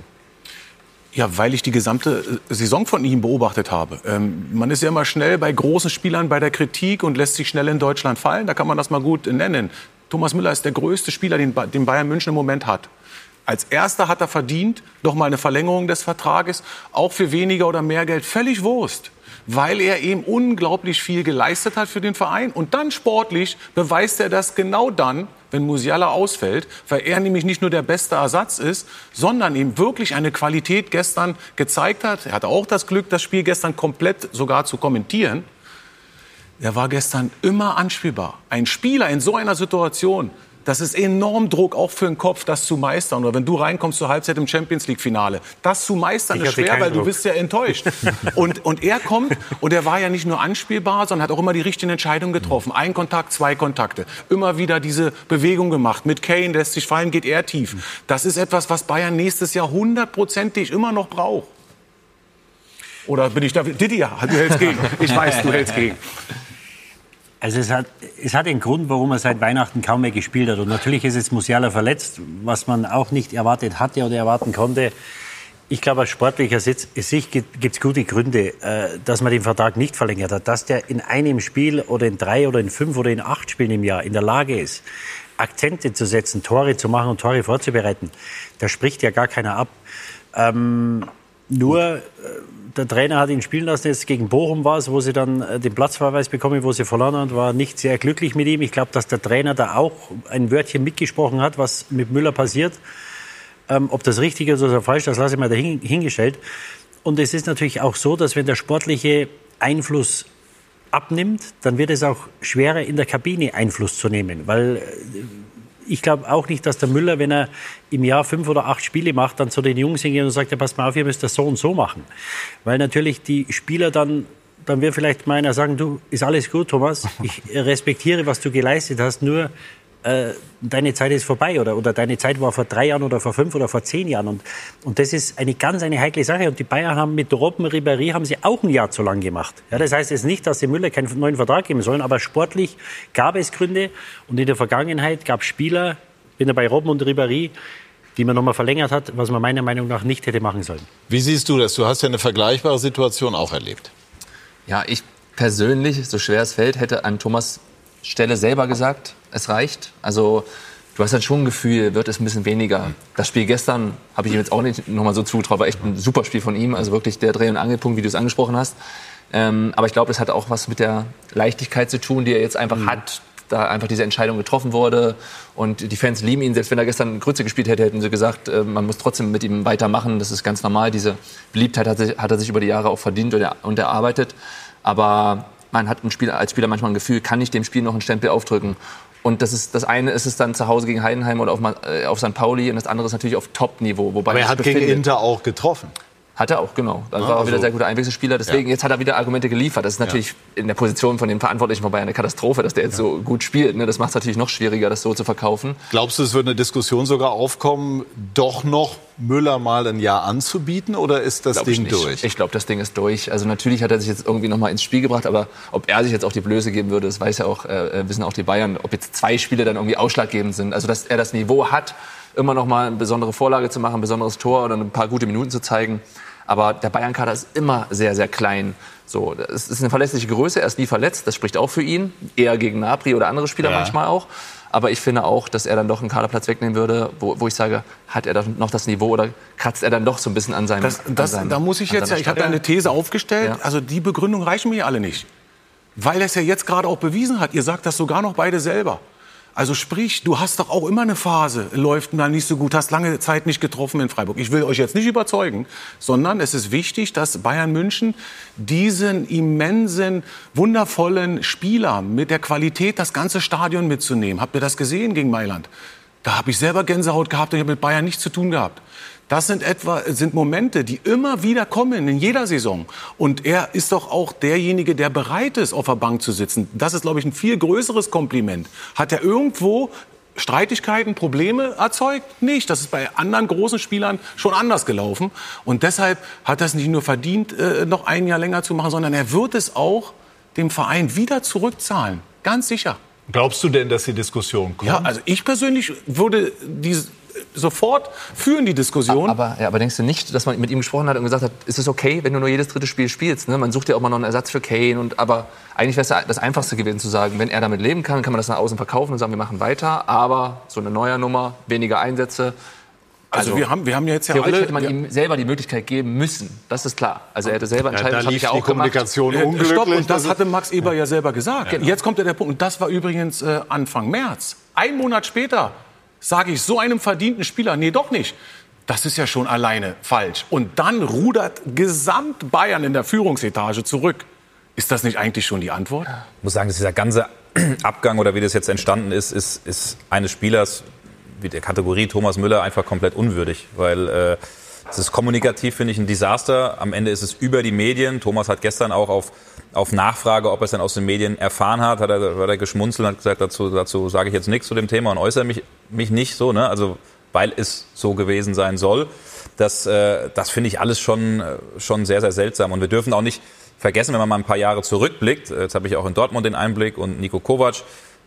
Ja, weil ich die gesamte Saison von ihm beobachtet habe. Ähm, man ist ja immer schnell bei großen Spielern bei der Kritik und lässt sich schnell in Deutschland fallen. Da kann man das mal gut nennen. Thomas Müller ist der größte Spieler, den, den Bayern München im Moment hat. Als Erster hat er verdient, noch mal eine Verlängerung des Vertrages, auch für weniger oder mehr Geld, völlig Wurst. Weil er eben unglaublich viel geleistet hat für den Verein. Und dann sportlich beweist er das genau dann, wenn Musiala ausfällt, weil er nämlich nicht nur der beste Ersatz ist, sondern eben wirklich eine Qualität gestern gezeigt hat. Er hatte auch das Glück, das Spiel gestern komplett sogar zu kommentieren. Er war gestern immer anspielbar. Ein Spieler in so einer Situation, Das ist enorm Druck, auch für den Kopf, das zu meistern. Oder wenn du reinkommst zur Halbzeit im Champions-League-Finale, das zu meistern ist schwer, weil du bist ja enttäuscht. und, und er kommt, und er war ja nicht nur anspielbar, sondern hat auch immer die richtigen Entscheidungen getroffen. Ein Kontakt, zwei Kontakte. Immer wieder diese Bewegung gemacht. Mit Kane lässt sich fallen, geht er tief. Das ist etwas, was Bayern nächstes Jahr hundertprozentig immer noch braucht. Oder bin ich da? Didi, du hältst gegen. Ich weiß, du hältst gegen. Also es hat, es hat einen Grund, warum er seit Weihnachten kaum mehr gespielt hat. Und natürlich ist jetzt Musiala verletzt, was man auch nicht erwartet hatte oder erwarten konnte. Ich glaube, aus sportlicher Sicht gibt es gute Gründe, dass man den Vertrag nicht verlängert hat. Dass der in einem Spiel oder in drei oder in fünf oder in acht Spielen im Jahr in der Lage ist, Akzente zu setzen, Tore zu machen und Tore vorzubereiten, da spricht ja gar keiner ab. Ähm, nur... Der Trainer hat ihn spielen lassen, jetzt gegen Bochum war es, wo sie dann den Platzverweis bekommen, wo sie verloren haben, war nicht sehr glücklich mit ihm. Ich glaube, dass der Trainer da auch ein Wörtchen mitgesprochen hat, was mit Müller passiert. Ähm, ob das richtig ist oder falsch, das lasse ich mal dahingestellt. Und es ist natürlich auch so, dass wenn der sportliche Einfluss abnimmt, dann wird es auch schwerer, in der Kabine Einfluss zu nehmen, weil... Ich glaube auch nicht, dass der Müller, wenn er im Jahr fünf oder acht Spiele macht, dann zu den Jungs hingeht und sagt, ja, passt mal auf, ihr müsst das so und so machen. Weil natürlich die Spieler dann, dann wird vielleicht meiner sagen, du, ist alles gut, Thomas, ich respektiere, was du geleistet hast, nur äh, deine Zeit ist vorbei oder, oder deine Zeit war vor drei Jahren oder vor fünf oder vor zehn Jahren. Und, und das ist eine ganz eine heikle Sache. Und die Bayern haben mit Robben, Ribéry haben sie auch ein Jahr zu lang gemacht. Ja, das heißt jetzt nicht, dass sie Müller keinen neuen Vertrag geben sollen, aber sportlich gab es Gründe. Und in der Vergangenheit gab es Spieler, bin bei Robben und Ribéry, die man nochmal verlängert hat, was man meiner Meinung nach nicht hätte machen sollen. Wie siehst du das? Du hast ja eine vergleichbare Situation auch erlebt. Ja, ich persönlich, so schwer es fällt, hätte an Thomas Stelle selber gesagt, es reicht. Also du hast dann schon ein Gefühl, wird es ein bisschen weniger. Das Spiel gestern habe ich ihm jetzt auch nicht nochmal so zugetraut, war echt ein super Spiel von ihm. Also wirklich der Dreh- und Angelpunkt, wie du es angesprochen hast. Ähm, aber ich glaube, das hat auch was mit der Leichtigkeit zu tun, die er jetzt einfach mhm. hat. Da einfach diese Entscheidung getroffen wurde. Und die Fans lieben ihn. Selbst wenn er gestern Grütze gespielt hätte, hätten sie gesagt, äh, man muss trotzdem mit ihm weitermachen. Das ist ganz normal. Diese Beliebtheit hat, sich, hat er sich über die Jahre auch verdient und, er, und erarbeitet. Aber man hat ein Spieler, als Spieler manchmal ein Gefühl, kann ich dem Spiel noch einen Stempel aufdrücken. Und das ist das eine ist es dann zu Hause gegen Heidenheim oder auf, äh, auf Sankt Pauli und das andere ist natürlich auf Top-Niveau. Wobei Aber er hat befindet. gegen Inter auch getroffen. Hat er auch, genau. Das ja, war auch also, wieder ein sehr guter Einwechselspieler. Deswegen, ja. jetzt hat er wieder Argumente geliefert. Das ist natürlich ja. in der Position von den Verantwortlichen von Bayern eine Katastrophe, dass der jetzt ja. so gut spielt. Ne? Das macht es natürlich noch schwieriger, das so zu verkaufen. Glaubst du, es wird eine Diskussion sogar aufkommen, doch noch Müller mal ein Jahr anzubieten? Oder ist das Glaub Ding ich durch? Ich glaube, das Ding ist durch. Also natürlich hat er sich jetzt irgendwie noch mal ins Spiel gebracht. Aber ob er sich jetzt auch die Blöße geben würde, das weiß ja auch, äh, wissen auch die Bayern. Ob jetzt zwei Spiele dann irgendwie ausschlaggebend sind. Also dass er das Niveau hat, immer noch mal eine besondere Vorlage zu machen, ein besonderes Tor oder ein paar gute Minuten zu zeigen. Aber der Bayern-Kader ist immer sehr, sehr klein. So, es ist eine verlässliche Größe, er ist nie verletzt, das spricht auch für ihn. Eher gegen Gnabry oder andere Spieler ja. manchmal auch. Aber ich finde auch, dass er dann doch einen Kaderplatz wegnehmen würde, wo, wo ich sage, hat er dann noch das Niveau oder kratzt er dann doch so ein bisschen an seinem... Das, das, an seinem da muss ich jetzt, ja, ich habe eine These aufgestellt, ja. also die Begründung reichen mir alle nicht. Weil er es ja jetzt gerade auch bewiesen hat, ihr sagt das sogar noch beide selber. Also sprich, du hast doch auch immer eine Phase, läuft mal nicht so gut, hast lange Zeit nicht getroffen in Freiburg. Ich will euch jetzt nicht überzeugen, sondern es ist wichtig, dass Bayern München diesen immensen, wundervollen Spieler mit der Qualität, das ganze Stadion mitzunehmen. Habt ihr das gesehen gegen Mailand? Da habe ich selber Gänsehaut gehabt und ich habe mit Bayern nichts zu tun gehabt. Das sind etwa sind Momente, die immer wieder kommen in jeder Saison. Und er ist doch auch derjenige, der bereit ist, auf der Bank zu sitzen. Das ist, glaube ich, ein viel größeres Kompliment. Hat er irgendwo Streitigkeiten, Probleme erzeugt? Nicht. Das ist bei anderen großen Spielern schon anders gelaufen. Und deshalb hat er es nicht nur verdient, noch ein Jahr länger zu machen, sondern er wird es auch dem Verein wieder zurückzahlen. Ganz sicher. Glaubst du denn, dass die Diskussion kommt? Ja, also ich persönlich würde diese sofort führen die Diskussion. Aber, ja, aber denkst du nicht, dass man mit ihm gesprochen hat und gesagt hat, ist es okay, wenn du nur jedes dritte Spiel spielst? Ne? Man sucht ja auch mal noch einen Ersatz für Kane. Und, aber eigentlich wäre es das Einfachste gewesen zu sagen, wenn er damit leben kann, kann man das nach außen verkaufen und sagen, wir machen weiter. Aber so eine neue Nummer, weniger Einsätze. Also, also wir haben, wir haben jetzt ja theoretisch alle, hätte man ihm selber die Möglichkeit geben müssen. Das ist klar. Also er hätte selber entscheiden, ja, da das habe ich ja auch die Kommunikation gemacht. unglücklich. Stopp, und das hatte Max Eber ja selber gesagt. Ja. Jetzt kommt ja der Punkt. Und das war übrigens äh, Anfang März. Ein Monat später sage ich so einem verdienten Spieler, nee, doch nicht. Das ist ja schon alleine falsch. Und dann rudert gesamt Bayern in der Führungsetage zurück. Ist das nicht eigentlich schon die Antwort? Ich muss sagen, dass dieser ganze Abgang oder wie das jetzt entstanden ist, ist, ist eines Spielers wie der Kategorie Thomas Müller einfach komplett unwürdig, weil äh, es ist kommunikativ, finde ich, ein Desaster. Am Ende ist es über die Medien. Thomas hat gestern auch auf, auf Nachfrage, ob er es dann aus den Medien erfahren hat, hat er, hat er geschmunzelt und hat gesagt, dazu, dazu sage ich jetzt nichts zu dem Thema und äußere mich, mich nicht so, ne? Also, weil es so gewesen sein soll. Das, äh, das finde ich alles schon, schon sehr, sehr seltsam. Und wir dürfen auch nicht vergessen, wenn man mal ein paar Jahre zurückblickt, jetzt habe ich auch in Dortmund den Einblick und Niko Kovac,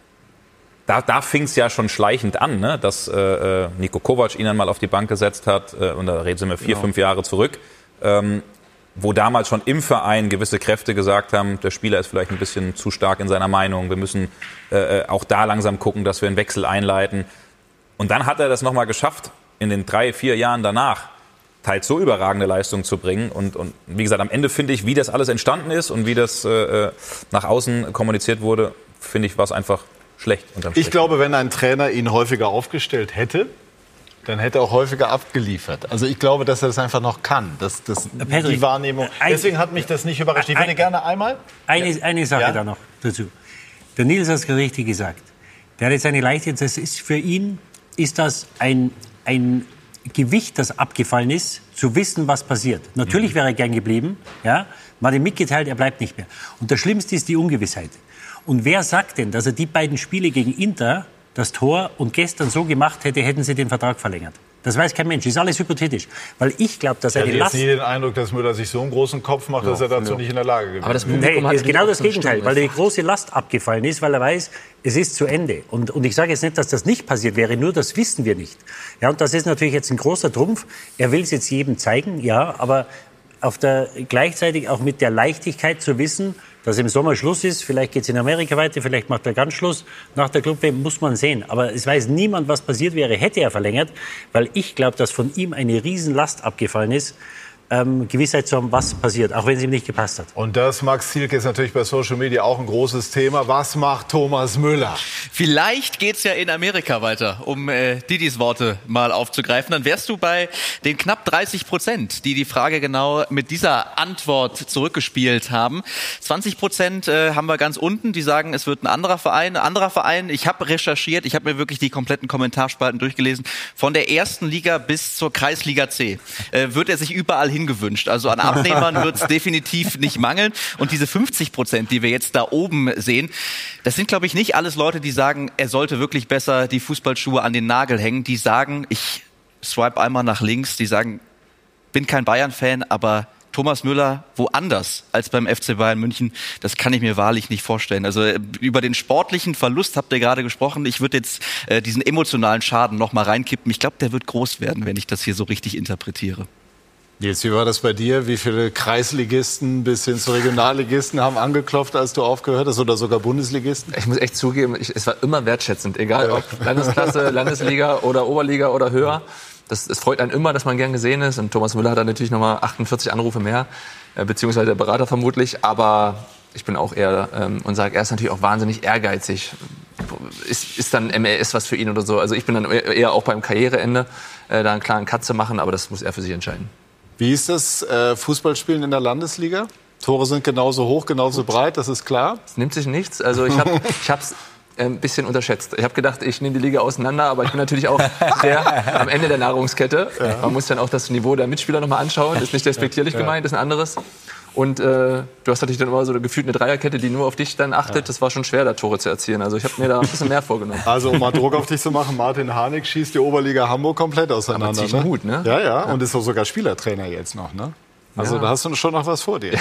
Da, da fing es ja schon schleichend an, ne? dass äh, Niko Kovac ihn dann mal auf die Bank gesetzt hat. Äh, und da reden wir vier, genau. fünf Jahre zurück. Ähm, wo damals schon im Verein gewisse Kräfte gesagt haben, der Spieler ist vielleicht ein bisschen zu stark in seiner Meinung. Wir müssen äh, auch da langsam gucken, dass wir einen Wechsel einleiten. Und dann hat er das nochmal geschafft, in den drei, vier Jahren danach teils so überragende Leistungen zu bringen. Und, und wie gesagt, am Ende finde ich, wie das alles entstanden ist und wie das äh, nach außen kommuniziert wurde, finde ich, war es einfach schlecht. Ich glaube, wenn ein Trainer ihn häufiger aufgestellt hätte, dann hätte er auch häufiger abgeliefert. Also ich glaube, dass er das einfach noch kann. Das, das, Patrick, die Wahrnehmung. Deswegen hat mich das nicht überrascht. Ich würde gerne einmal... Eine, eine Sache ja? da noch dazu. Der Nils hat es richtig gesagt. Der hat jetzt eine leichte... Das ist für ihn ist das ein, ein Gewicht, das abgefallen ist, zu wissen, was passiert. Natürlich wäre er gern geblieben. Ja? Man hat ihm mitgeteilt, er bleibt nicht mehr. Und das Schlimmste ist die Ungewissheit. Und wer sagt denn, dass er die beiden Spiele gegen Inter, das Tor und gestern so gemacht hätte, hätten sie den Vertrag verlängert? Das weiß kein Mensch. Das ist alles hypothetisch. Weil ich glaube, dass er die Last... Ich habe jetzt nie den Eindruck, dass Müller sich so einen großen Kopf macht, ja, dass er dazu ja. nicht in der Lage gewesen Aber das nee, ist genau das Gegenteil. Weil die große Last abgefallen ist, weil er weiß, es ist zu Ende. Und, und ich sage jetzt nicht, dass das nicht passiert wäre, nur das wissen wir nicht. Ja, und das ist natürlich jetzt ein großer Trumpf. Er will es jetzt jedem zeigen, ja, aber auf der, gleichzeitig auch mit der Leichtigkeit zu wissen, dass im Sommer Schluss ist, vielleicht geht es in Amerika weiter, vielleicht macht er ganz Schluss. Nach der Club-W M muss man sehen. Aber es weiß niemand, was passiert wäre, hätte er verlängert. Weil ich glaube, dass von ihm eine Riesenlast abgefallen ist, ähm, Gewissheit zu haben, was passiert, auch wenn es ihm nicht gepasst hat. Und das, Max Zielke, ist natürlich bei Social Media auch ein großes Thema. Was macht Thomas Müller? Vielleicht geht's ja in Amerika weiter, um äh, Didis Worte mal aufzugreifen. Dann wärst du bei den knapp dreißig Prozent, die die Frage genau mit dieser Antwort zurückgespielt haben. zwanzig Prozent äh, haben wir ganz unten, die sagen, es wird ein anderer Verein. Ein anderer Verein, ich habe recherchiert, ich habe mir wirklich die kompletten Kommentarspalten durchgelesen. Von der ersten Liga bis zur Kreisliga C äh, wird er sich überall hin gewünscht. Also an Abnehmern wird es definitiv nicht mangeln. Und diese fünfzig Prozent, die wir jetzt da oben sehen, das sind, glaube ich, nicht alles Leute, die sagen, er sollte wirklich besser die Fußballschuhe an den Nagel hängen. Die sagen, ich swipe einmal nach links, die sagen, bin kein Bayern-Fan, aber Thomas Müller woanders als beim F C Bayern München, das kann ich mir wahrlich nicht vorstellen. Also über den sportlichen Verlust habt ihr gerade gesprochen. Ich würde jetzt äh, diesen emotionalen Schaden noch mal reinkippen. Ich glaube, der wird groß werden, wenn ich das hier so richtig interpretiere. Jetzt, wie war das bei dir? Wie viele Kreisligisten bis hin zu Regionalligisten haben angeklopft, als du aufgehört hast, oder sogar Bundesligisten? Ich muss echt zugeben, ich, es war immer wertschätzend, egal ob Landesklasse, Landesliga oder Oberliga oder höher. Das, es freut einen immer, dass man gern gesehen ist. Und Thomas Müller hat dann natürlich nochmal achtundvierzig Anrufe mehr, äh, beziehungsweise der Berater vermutlich. Aber ich bin auch eher ähm, und sage, er ist natürlich auch wahnsinnig ehrgeizig. Ist, ist dann M L S was für ihn oder so? Also ich bin dann eher auch beim Karriereende, äh, da einen klaren Cut zu machen, aber das muss er für sich entscheiden. Wie ist das äh, Fußballspielen in der Landesliga? Tore sind genauso hoch, genauso breit, das ist klar. Es nimmt sich nichts. Also ich habe ich es ein bisschen unterschätzt. Ich habe gedacht, ich nehme die Liga auseinander, aber ich bin natürlich auch der am Ende der Nahrungskette. Ja. Man muss dann auch das Niveau der Mitspieler noch mal anschauen. Das ist nicht despektierlich ja. gemeint, das ist ein anderes. Und äh, du hast natürlich dann immer so gefühlt eine Dreierkette, die nur auf dich dann achtet. Ja. Das war schon schwer, da Tore zu erzielen. Also ich habe mir da ein bisschen mehr vorgenommen. Also um mal Druck auf dich zu machen, Martin Harnik schießt die Oberliga Hamburg komplett auseinander. Aber ne? Hut, ne? Ja, ja, ja, und ist auch sogar Spielertrainer jetzt noch, ne? Also ja. da hast du schon noch was vor dir.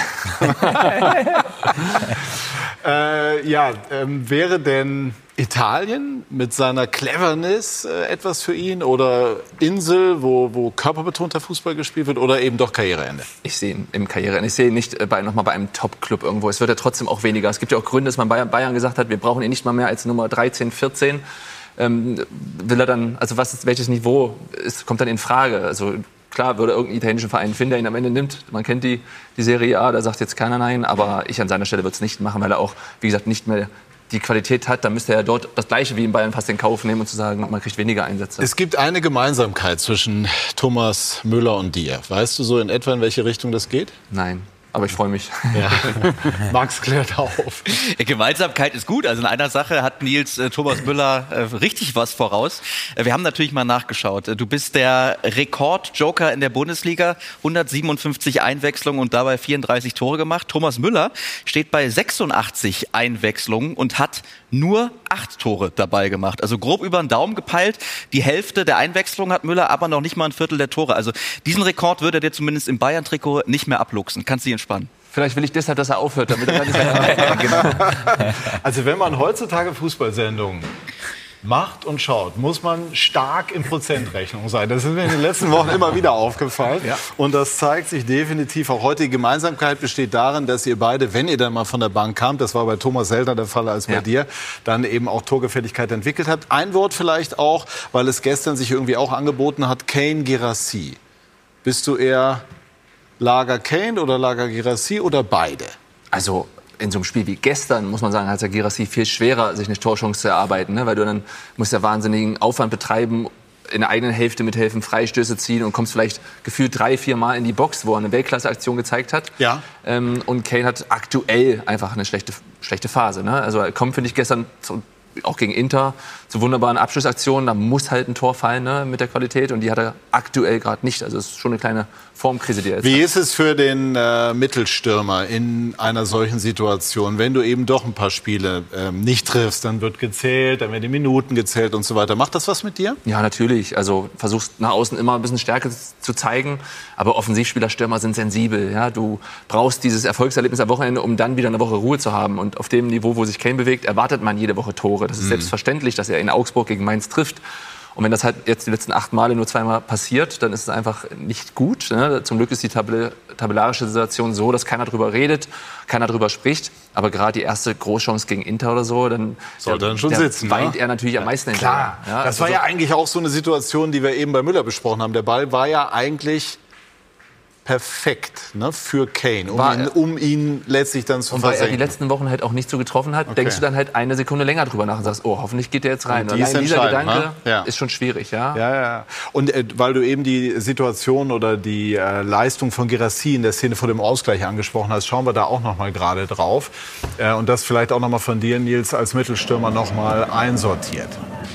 äh, ja, ähm, wäre denn Italien mit seiner Cleverness äh, etwas für ihn? Oder Insel, wo, wo körperbetonter Fußball gespielt wird? Oder eben doch Karriereende? Ich sehe ihn im Karriereende. Ich sehe ihn nicht bei, noch mal bei einem Top-Club irgendwo. Es wird ja trotzdem auch weniger. Es gibt ja auch Gründe, dass man Bayern, Bayern gesagt hat, wir brauchen ihn nicht mal mehr als Nummer dreizehn, vierzehn. Ähm, will er dann, also was ist, welches Niveau ist, kommt dann in Frage? Also klar, würde irgendein italienischer Verein finden, der ihn am Ende nimmt. Man kennt die, die Serie A, da sagt jetzt keiner nein. Aber ich an seiner Stelle würde es nicht machen, weil er auch, wie gesagt, nicht mehr die Qualität hat. Da müsste er dort das Gleiche wie in Bayern fast in Kauf nehmen und zu sagen, man kriegt weniger Einsätze. Es gibt eine Gemeinsamkeit zwischen Thomas Müller und dir. Weißt du so in etwa, in welche Richtung das geht? Nein. Aber ich freue mich. Ja. Max klärt auf. Gemeinsamkeit ist gut. Also in einer Sache hat Nils äh, Thomas Müller äh, richtig was voraus. Äh, wir haben natürlich mal nachgeschaut. Du bist der Rekord-Joker in der Bundesliga. hundertsiebenundfünfzig Einwechslungen und dabei vierunddreißig Tore gemacht. Thomas Müller steht bei sechsundachtzig Einwechslungen und hat nur acht Tore dabei gemacht. Also grob über den Daumen gepeilt. Die Hälfte der Einwechslungen hat Müller, aber noch nicht mal ein Viertel der Tore. Also diesen Rekord würde er dir zumindest im Bayern-Trikot nicht mehr abluchsen. Kannst du ihn entspannen? Vielleicht will ich deshalb, dass er aufhört, damit er dann nicht mehr genau. Also wenn man heutzutage Fußballsendungen macht und schaut, muss man stark in Prozentrechnung sein. Das ist mir in den letzten Wochen immer wieder aufgefallen. Ja. Und das zeigt sich definitiv auch heute. Die Gemeinsamkeit besteht darin, dass ihr beide, wenn ihr dann mal von der Bank kamt, das war bei Thomas seltener der Fall als bei ja. dir, dann eben auch Torgefälligkeit entwickelt habt. Ein Wort vielleicht auch, weil es gestern sich irgendwie auch angeboten hat, Kane Guirassy. Bist du eher Lager Kane oder Lager Guirassy oder beide? Also in so einem Spiel wie gestern, muss man sagen, hat der Guirassy viel schwerer, sich eine Torchance zu erarbeiten. Ne? Weil du dann musst ja wahnsinnigen Aufwand betreiben, in der eigenen Hälfte mithelfen, Freistöße ziehen und kommst vielleicht gefühlt drei, vier Mal in die Box, wo er eine Weltklasse-Aktion gezeigt hat. Ja. Ähm, und Kane hat aktuell einfach eine schlechte, schlechte Phase. Ne? Also er kommt, finde ich, gestern zu, auch gegen Inter zu wunderbaren Abschlussaktionen. Da muss halt ein Tor fallen, ne, mit der Qualität. Und die hat er aktuell gerade nicht. Also es ist schon eine kleine Formkrise, die er jetzt Wie hat. ist es für den äh, Mittelstürmer in einer solchen Situation? Wenn du eben doch ein paar Spiele ähm, nicht triffst, dann wird gezählt, dann werden die Minuten gezählt und so weiter. Macht das was mit dir? Ja, natürlich. Also versuchst nach außen immer ein bisschen Stärke zu zeigen. Aber Offensivspieler, Stürmer sind sensibel. Ja? Du brauchst dieses Erfolgserlebnis am Wochenende, um dann wieder eine Woche Ruhe zu haben. Und auf dem Niveau, wo sich Kane bewegt, erwartet man jede Woche Tore. Das ist mhm. selbstverständlich, dass er in Augsburg gegen Mainz trifft. Und wenn das halt jetzt die letzten acht Male nur zweimal passiert, dann ist es einfach nicht gut. Ne? Zum Glück ist die tabell- tabellarische Situation so, dass keiner drüber redet, keiner drüber spricht. Aber gerade die erste Großchance gegen Inter oder so, dann sollte dann schon sitzen. Weint ne? er natürlich am meisten. Klar, ja, das also war ja eigentlich auch so eine Situation, die wir eben bei Müller besprochen haben. Der Ball war ja eigentlich perfekt, ne, für Kane, um, ihn, um ihn letztlich dann zu und versenken. Weil er die letzten Wochen halt auch nicht so getroffen hat, okay. denkst du dann halt eine Sekunde länger drüber nach und sagst, oh, hoffentlich geht der jetzt rein. Und die ist dieser Gedanke ne? ja. ist schon schwierig. Ja, ja, ja. Und äh, weil du eben die Situation oder die äh, Leistung von Guirassy in der Szene vor dem Ausgleich angesprochen hast, schauen wir da auch noch mal gerade drauf. Äh, und das vielleicht auch noch mal von dir, Nils, als Mittelstürmer noch mal einsortiert.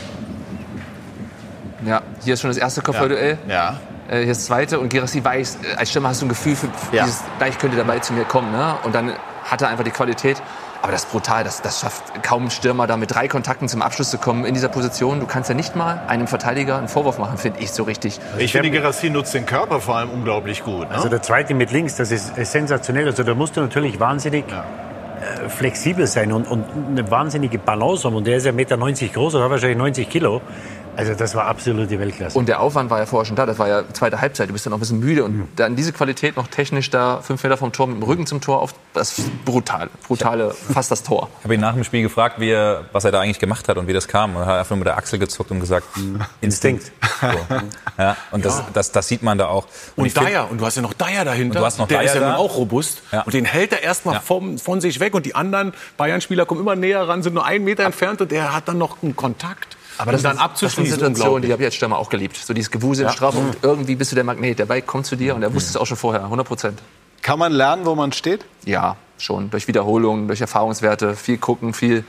Ja, hier ist schon das erste Kopfballduell. Ja. ja. Hier ist das zweite und Guirassy weiß, als Stürmer hast du ein Gefühl für ja. dieses, gleich könnte der Ball zu mir kommen. Ne? Und dann hat er einfach die Qualität. Aber das ist brutal, das, das schafft kaum ein Stürmer, da mit drei Kontakten zum Abschluss zu kommen in dieser Position. Du kannst ja nicht mal einem Verteidiger einen Vorwurf machen, finde ich so richtig. Ich finde, Guirassy nutzt den Körper vor allem unglaublich gut. Ne? Also der zweite mit links, das ist sensationell. Also da musst du natürlich wahnsinnig ja. äh, flexibel sein und, und eine wahnsinnige Balance haben. Und der ist ja eins Komma neunzig Meter groß und hat wahrscheinlich neunzig Kilo. Also das war absolute Weltklasse. Und der Aufwand war ja vorher schon da. Das war ja zweite Halbzeit. Du bist dann noch ein bisschen müde. Und dann diese Qualität noch technisch da fünf Meter vom Tor mit dem Rücken zum Tor auf, das ist brutal. Brutale, fast das Tor. Ich habe ihn nach dem Spiel gefragt, wie er, was er da eigentlich gemacht hat und wie das kam. Und er hat einfach nur mit der Achsel gezuckt und gesagt, Instinkt. So. Ja, und das, das, das sieht man da auch. Und, und Dyer. Und du hast ja noch Dyer dahinter. Und du hast noch der Dyer ist ja da. nun auch robust. Ja. Und den hält er erstmal ja. von, von sich weg. Und die anderen Bayern-Spieler kommen immer näher ran, sind nur einen Meter entfernt. Und der hat dann noch einen Kontakt. Aber das, dann ist, das ist eine Situation, die habe ich als Stürmer auch geliebt. So dieses Gewusel im ja. Strafraum und irgendwie bist du der Magnet. Der Ball kommt zu dir und er wusste es auch schon vorher, hundert Prozent. Kann man lernen, wo man steht? Ja, schon. Durch Wiederholungen, durch Erfahrungswerte, viel gucken, viel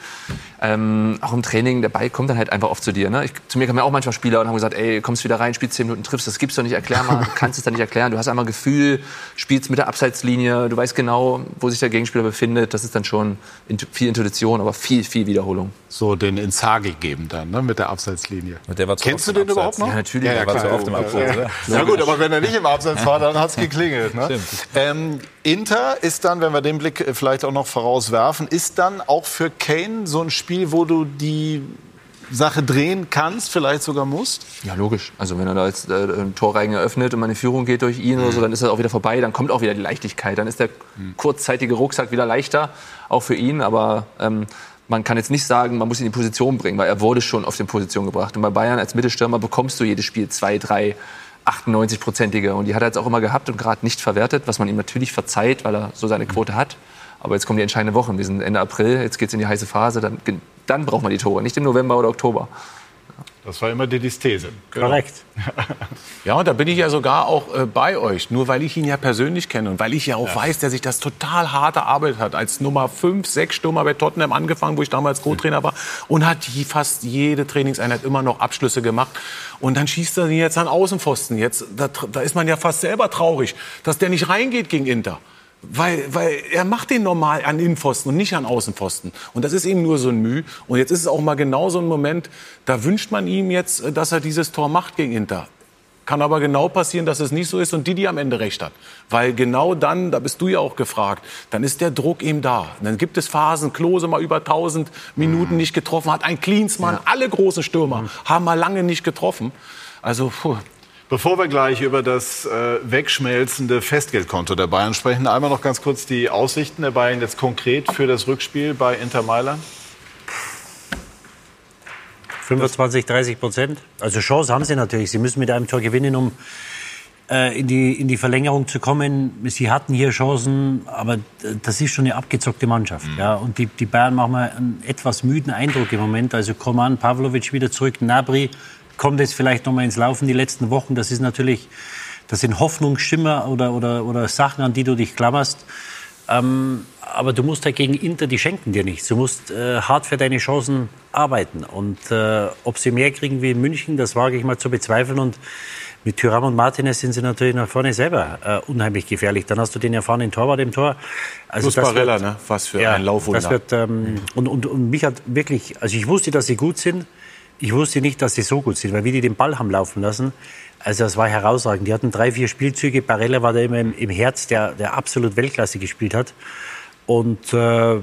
ähm, auch im Training. Der Ball kommt dann halt einfach oft zu dir. Ne? Ich, zu mir kamen ja auch manchmal Spieler und haben gesagt, ey, kommst wieder rein, spielst zehn Minuten, triffst, das gibt's doch nicht, erklär mal, du kannst es dann nicht erklären. Du hast einmal Gefühl, spielst mit der Abseitslinie, du weißt genau, wo sich der Gegenspieler befindet. Das ist dann schon viel Intuition, aber viel, viel Wiederholung. So den Inzaghi geben dann, ne, mit der Abseitslinie. Der war Kennst du den überhaupt noch? Ja, natürlich. Ja, ja, der war zu oft im Abseits. Ja, ja gut, aber wenn er nicht im Abseits war, dann hat's geklingelt. Ne? Ähm, Inter ist dann, wenn wir den Blick vielleicht auch noch vorauswerfen, ist dann auch für Kane so ein Spiel, wo du die Sache drehen kannst, vielleicht sogar musst? Ja, logisch. Also wenn er da jetzt äh, ein Torreigen eröffnet und meine Führung geht durch ihn mhm. oder so, dann ist er auch wieder vorbei, dann kommt auch wieder die Leichtigkeit. Dann ist der mhm. kurzzeitige Rucksack wieder leichter, auch für ihn. Aber ähm, man kann jetzt nicht sagen, man muss ihn in die Position bringen, weil er wurde schon auf die Position gebracht. Und bei Bayern als Mittelstürmer bekommst du jedes Spiel zwei, drei, achtundneunzig-prozentige. Und die hat er jetzt auch immer gehabt und gerade nicht verwertet, was man ihm natürlich verzeiht, weil er so seine Quote hat. Aber jetzt kommen die entscheidenden Wochen. Wir sind Ende April, jetzt geht es in die heiße Phase. Dann, dann braucht man die Tore, nicht im November oder Oktober. Das war immer Didis These. Korrekt. Ja, und da bin ich ja sogar auch äh, bei euch. Nur weil ich ihn ja persönlich kenne und weil ich ja auch ja. weiß, dass sich das total hart erarbeitet hat. Als Nummer fünf, sechs Stürmer bei Tottenham angefangen, wo ich damals Co-Trainer war. Und hat die, fast jede Trainingseinheit immer noch Abschlüsse gemacht. Und dann schießt er ihn jetzt an Außenpfosten. Jetzt, da, da ist man ja fast selber traurig, dass der nicht reingeht gegen Inter. Weil, weil er macht den normal an Innenpfosten und nicht an Außenpfosten. Und das ist eben nur so ein Mühe. Und jetzt ist es auch mal genau so ein Moment, da wünscht man ihm jetzt, dass er dieses Tor macht gegen Inter. Kann aber genau passieren, dass es nicht so ist und Didi am Ende recht hat. Weil genau dann, da bist du ja auch gefragt, dann ist der Druck eben da. Dann gibt es Phasen, Klose mal über tausend Minuten nicht getroffen hat, ein Klinsmann, ja. alle großen Stürmer mhm. haben mal lange nicht getroffen. Also, puh. Bevor wir gleich über das äh, wegschmelzende Festgeldkonto der Bayern sprechen, einmal noch ganz kurz die Aussichten der Bayern jetzt konkret für das Rückspiel bei Inter Mailand. fünfundzwanzig, dreißig Prozent. Also Chance haben sie natürlich. Sie müssen mit einem Tor gewinnen, um äh, in, die, in die Verlängerung zu kommen. Sie hatten hier Chancen, aber das ist schon eine abgezockte Mannschaft. Mhm. Ja, und die, die Bayern machen mal einen etwas müden Eindruck im Moment. Also Coman, Pavlovic wieder zurück, Gnabry kommt jetzt vielleicht noch mal ins Laufen die letzten Wochen. Das ist natürlich, das sind Hoffnungsschimmer oder, oder, oder Sachen, an die du dich klammerst. Ähm, aber du musst halt gegen Inter, die schenken dir nichts. Du musst äh, hart für deine Chancen arbeiten. Und äh, ob sie mehr kriegen wie in München, das wage ich mal zu bezweifeln. Und mit Thuram und Martinez sind sie natürlich nach vorne selber äh, unheimlich gefährlich. Dann hast du den erfahrenen Torwart im Tor. Also Plus Barella, ne? Was für ja, ein Laufwunder. Das wird, ähm, und, und, und mich hat wirklich, also ich wusste, dass sie gut sind. Ich wusste nicht, dass sie so gut sind, weil wie die den Ball haben laufen lassen, also das war herausragend. Die hatten drei, vier Spielzüge. Barella war da immer im, im Herz, der, der absolut Weltklasse gespielt hat. Und äh,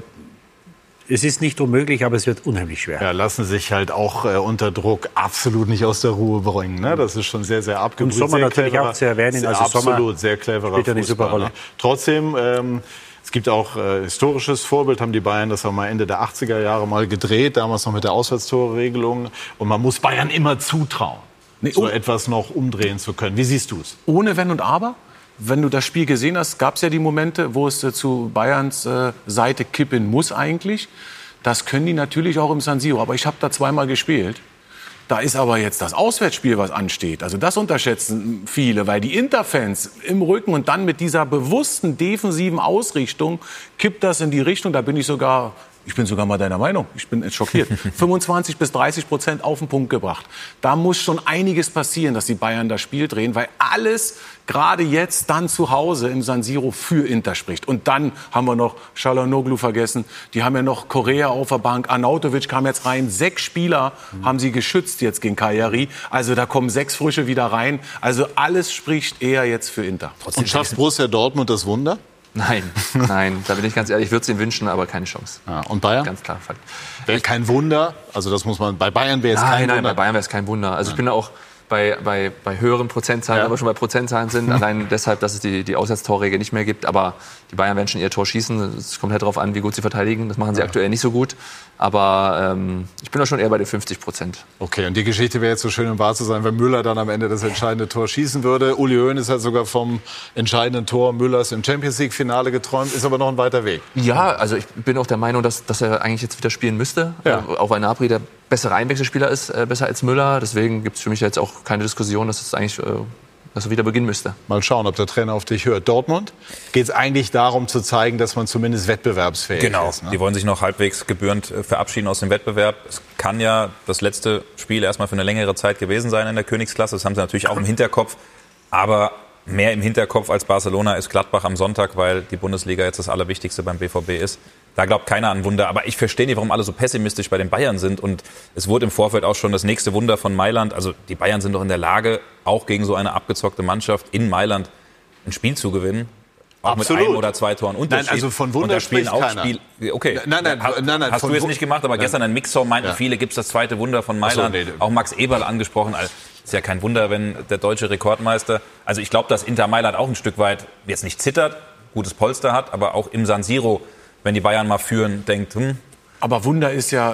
es ist nicht unmöglich, aber es wird unheimlich schwer. Ja, lassen sich halt auch äh, unter Druck absolut nicht aus der Ruhe bringen. Ne? Das ist schon sehr, sehr abgebrüht. Und Sommer natürlich cleverer, auch zu erwähnen. Also absolut, Sommer sehr cleverer spielt eine super Rolle. Trotzdem, ähm, es gibt auch äh, historisches Vorbild, haben die Bayern das auch mal Ende der achtziger Jahre mal gedreht, damals noch mit der Auswärtstorregelung. Und man muss Bayern immer zutrauen, nee, so etwas noch umdrehen zu können. Wie siehst du es? Ohne Wenn und Aber? Wenn du das Spiel gesehen hast, gab es ja die Momente, wo es äh, zu Bayerns äh, Seite kippen muss eigentlich. Das können die natürlich auch im San Siro. Aber ich habe da zweimal gespielt. Da ist aber jetzt das Auswärtsspiel, was ansteht. Also das unterschätzen viele, weil die Interfans im Rücken und dann mit dieser bewussten defensiven Ausrichtung kippt das in die Richtung. Da bin ich sogar, ich bin sogar mal deiner Meinung. Ich bin jetzt schockiert. fünfundzwanzig bis dreißig Prozent auf den Punkt gebracht. Da muss schon einiges passieren, dass die Bayern das Spiel drehen, weil alles gerade jetzt dann zu Hause im San Siro für Inter spricht. Und dann haben wir noch Çalhanoğlu vergessen. Die haben ja noch Correa auf der Bank. Arnautovic kam jetzt rein. Sechs Spieler mhm. haben sie geschützt jetzt gegen Cagliari. Also da kommen sechs Frische wieder rein. Also alles spricht eher jetzt für Inter. Und schafft Borussia Dortmund das Wunder? Nein, nein, da bin ich ganz ehrlich, ich würde es ihnen wünschen, aber keine Chance. Ja, und Bayern? Ganz klar. Wäre kein Wunder, also das muss man, bei Bayern wäre es nein, kein nein, Wunder. Nein, bei Bayern wäre es kein Wunder. Also ja. Ich bin da auch bei, bei, bei höheren Prozentzahlen, ja. aber schon bei Prozentzahlen sind, allein deshalb, dass es die, die Auswärtstorregel nicht mehr gibt, aber die Bayern werden schon ihr Tor schießen, es kommt halt darauf an, wie gut sie verteidigen, das machen sie ja. aktuell nicht so gut, aber ähm, ich bin da schon eher bei den fünfzig Prozent. Okay, und die Geschichte wäre jetzt so schön, um wahr zu sein, wenn Müller dann am Ende das entscheidende Tor schießen würde. Uli Hoeneß hat sogar vom entscheidenden Tor Müllers im Champions-League-Finale geträumt, ist aber noch ein weiter Weg. Ja, also ich bin auch der Meinung, dass, dass er eigentlich jetzt wieder spielen müsste, ja. auch weil Gnabry der bessere Einwechselspieler ist, äh, besser als Müller, deswegen gibt es für mich jetzt auch keine Diskussion, dass es eigentlich äh, dass er wieder beginnen müsste. Mal schauen, ob der Trainer auf dich hört. Dortmund geht es eigentlich darum zu zeigen, dass man zumindest wettbewerbsfähig genau. ist. Genau, ne? Die wollen sich noch halbwegs gebührend verabschieden aus dem Wettbewerb. Es kann ja das letzte Spiel erstmal für eine längere Zeit gewesen sein in der Königsklasse. Das haben sie natürlich auch im Hinterkopf. Aber mehr im Hinterkopf als Barcelona ist Gladbach am Sonntag, weil die Bundesliga jetzt das Allerwichtigste beim B V B ist. Da glaubt keiner an Wunder. Aber ich verstehe nicht, warum alle so pessimistisch bei den Bayern sind. Und es wurde im Vorfeld auch schon das nächste Wunder von Mailand. Also die Bayern sind doch in der Lage, auch gegen so eine abgezockte Mannschaft in Mailand ein Spiel zu gewinnen. Auch Absolut. mit einem oder zwei Toren Unterschied. Nein, also von Wunder spricht auch keiner. Spiel. Okay, nein, nein, hast, nein, nein, hast du jetzt W- nicht gemacht, aber nein. Gestern ein Mixer meinten ja. viele, gibt es das zweite Wunder von Mailand. So, nee. Auch Max Eberl angesprochen. Also, ist ja kein Wunder, wenn der deutsche Rekordmeister... Also ich glaube, dass Inter Mailand auch ein Stück weit jetzt nicht zittert, gutes Polster hat, aber auch im San Siro, wenn die Bayern mal führen, denkt... Hm. Aber Wunder ist ja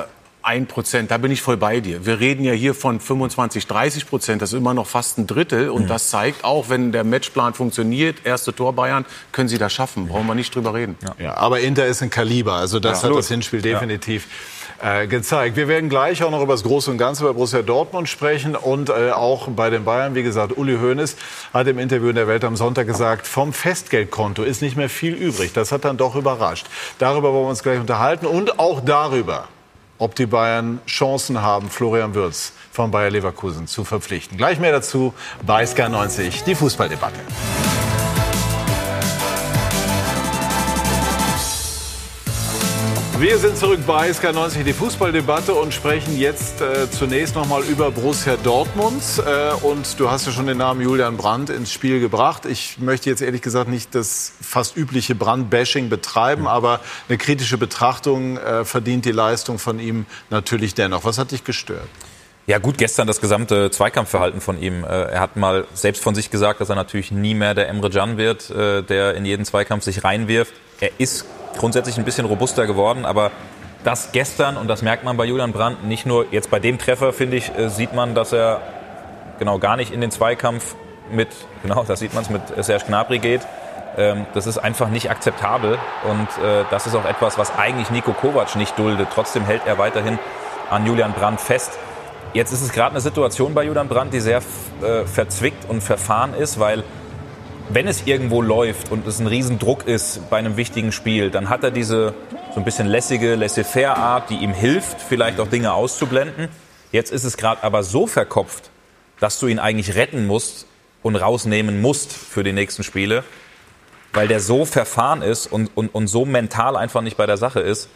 ein Prozent, da bin ich voll bei dir. Wir reden ja hier von fünfundzwanzig, dreißig Prozent, das ist immer noch fast ein Drittel. Und mhm. das zeigt auch, wenn der Matchplan funktioniert, erste Tor Bayern, können sie das schaffen. Brauchen wir nicht drüber reden. Ja. Ja, aber Inter ist ein Kaliber, also das ja, hat das Hinspiel definitiv ja. äh, gezeigt. Wir werden gleich auch noch über das Große und Ganze bei Borussia Dortmund sprechen und äh, auch bei den Bayern. Wie gesagt, Uli Hoeneß hat im Interview in der Welt am Sonntag gesagt, vom Festgeldkonto ist nicht mehr viel übrig. Das hat dann doch überrascht. Darüber wollen wir uns gleich unterhalten und auch darüber, ob die Bayern Chancen haben, Florian Wirtz von Bayer Leverkusen zu verpflichten. Gleich mehr dazu bei Sky neunzig, die Fußballdebatte. Wir sind zurück bei Sky neunzig, die Fußballdebatte, und sprechen jetzt äh, zunächst noch mal über Borussia Dortmund. Äh, und du hast ja schon den Namen Julian Brandt ins Spiel gebracht. Ich möchte jetzt ehrlich gesagt nicht das fast übliche Brandt-Bashing betreiben, aber eine kritische Betrachtung äh, verdient die Leistung von ihm natürlich dennoch. Was hat dich gestört? Ja gut, gestern das gesamte Zweikampfverhalten von ihm. Er hat mal selbst von sich gesagt, dass er natürlich nie mehr der Emre Can wird, der in jeden Zweikampf sich reinwirft. Er ist grundsätzlich ein bisschen robuster geworden, aber das gestern, und das merkt man bei Julian Brandt, nicht nur jetzt bei dem Treffer, finde ich, sieht man, dass er genau gar nicht in den Zweikampf mit, genau, das sieht man es, mit Serge Gnabry geht. Das ist einfach nicht akzeptabel und das ist auch etwas, was eigentlich Niko Kovac nicht duldet. Trotzdem hält er weiterhin an Julian Brandt fest. Jetzt ist es gerade eine Situation bei Julian Brandt, die sehr äh, verzwickt und verfahren ist, weil wenn es irgendwo läuft und es ein Riesendruck ist bei einem wichtigen Spiel, dann hat er diese so ein bisschen lässige, laissez-faire-Art, die ihm hilft, vielleicht auch Dinge auszublenden. Jetzt ist es gerade aber so verkopft, dass du ihn eigentlich retten musst und rausnehmen musst für die nächsten Spiele, weil der so verfahren ist und, und, und so mental einfach nicht bei der Sache ist,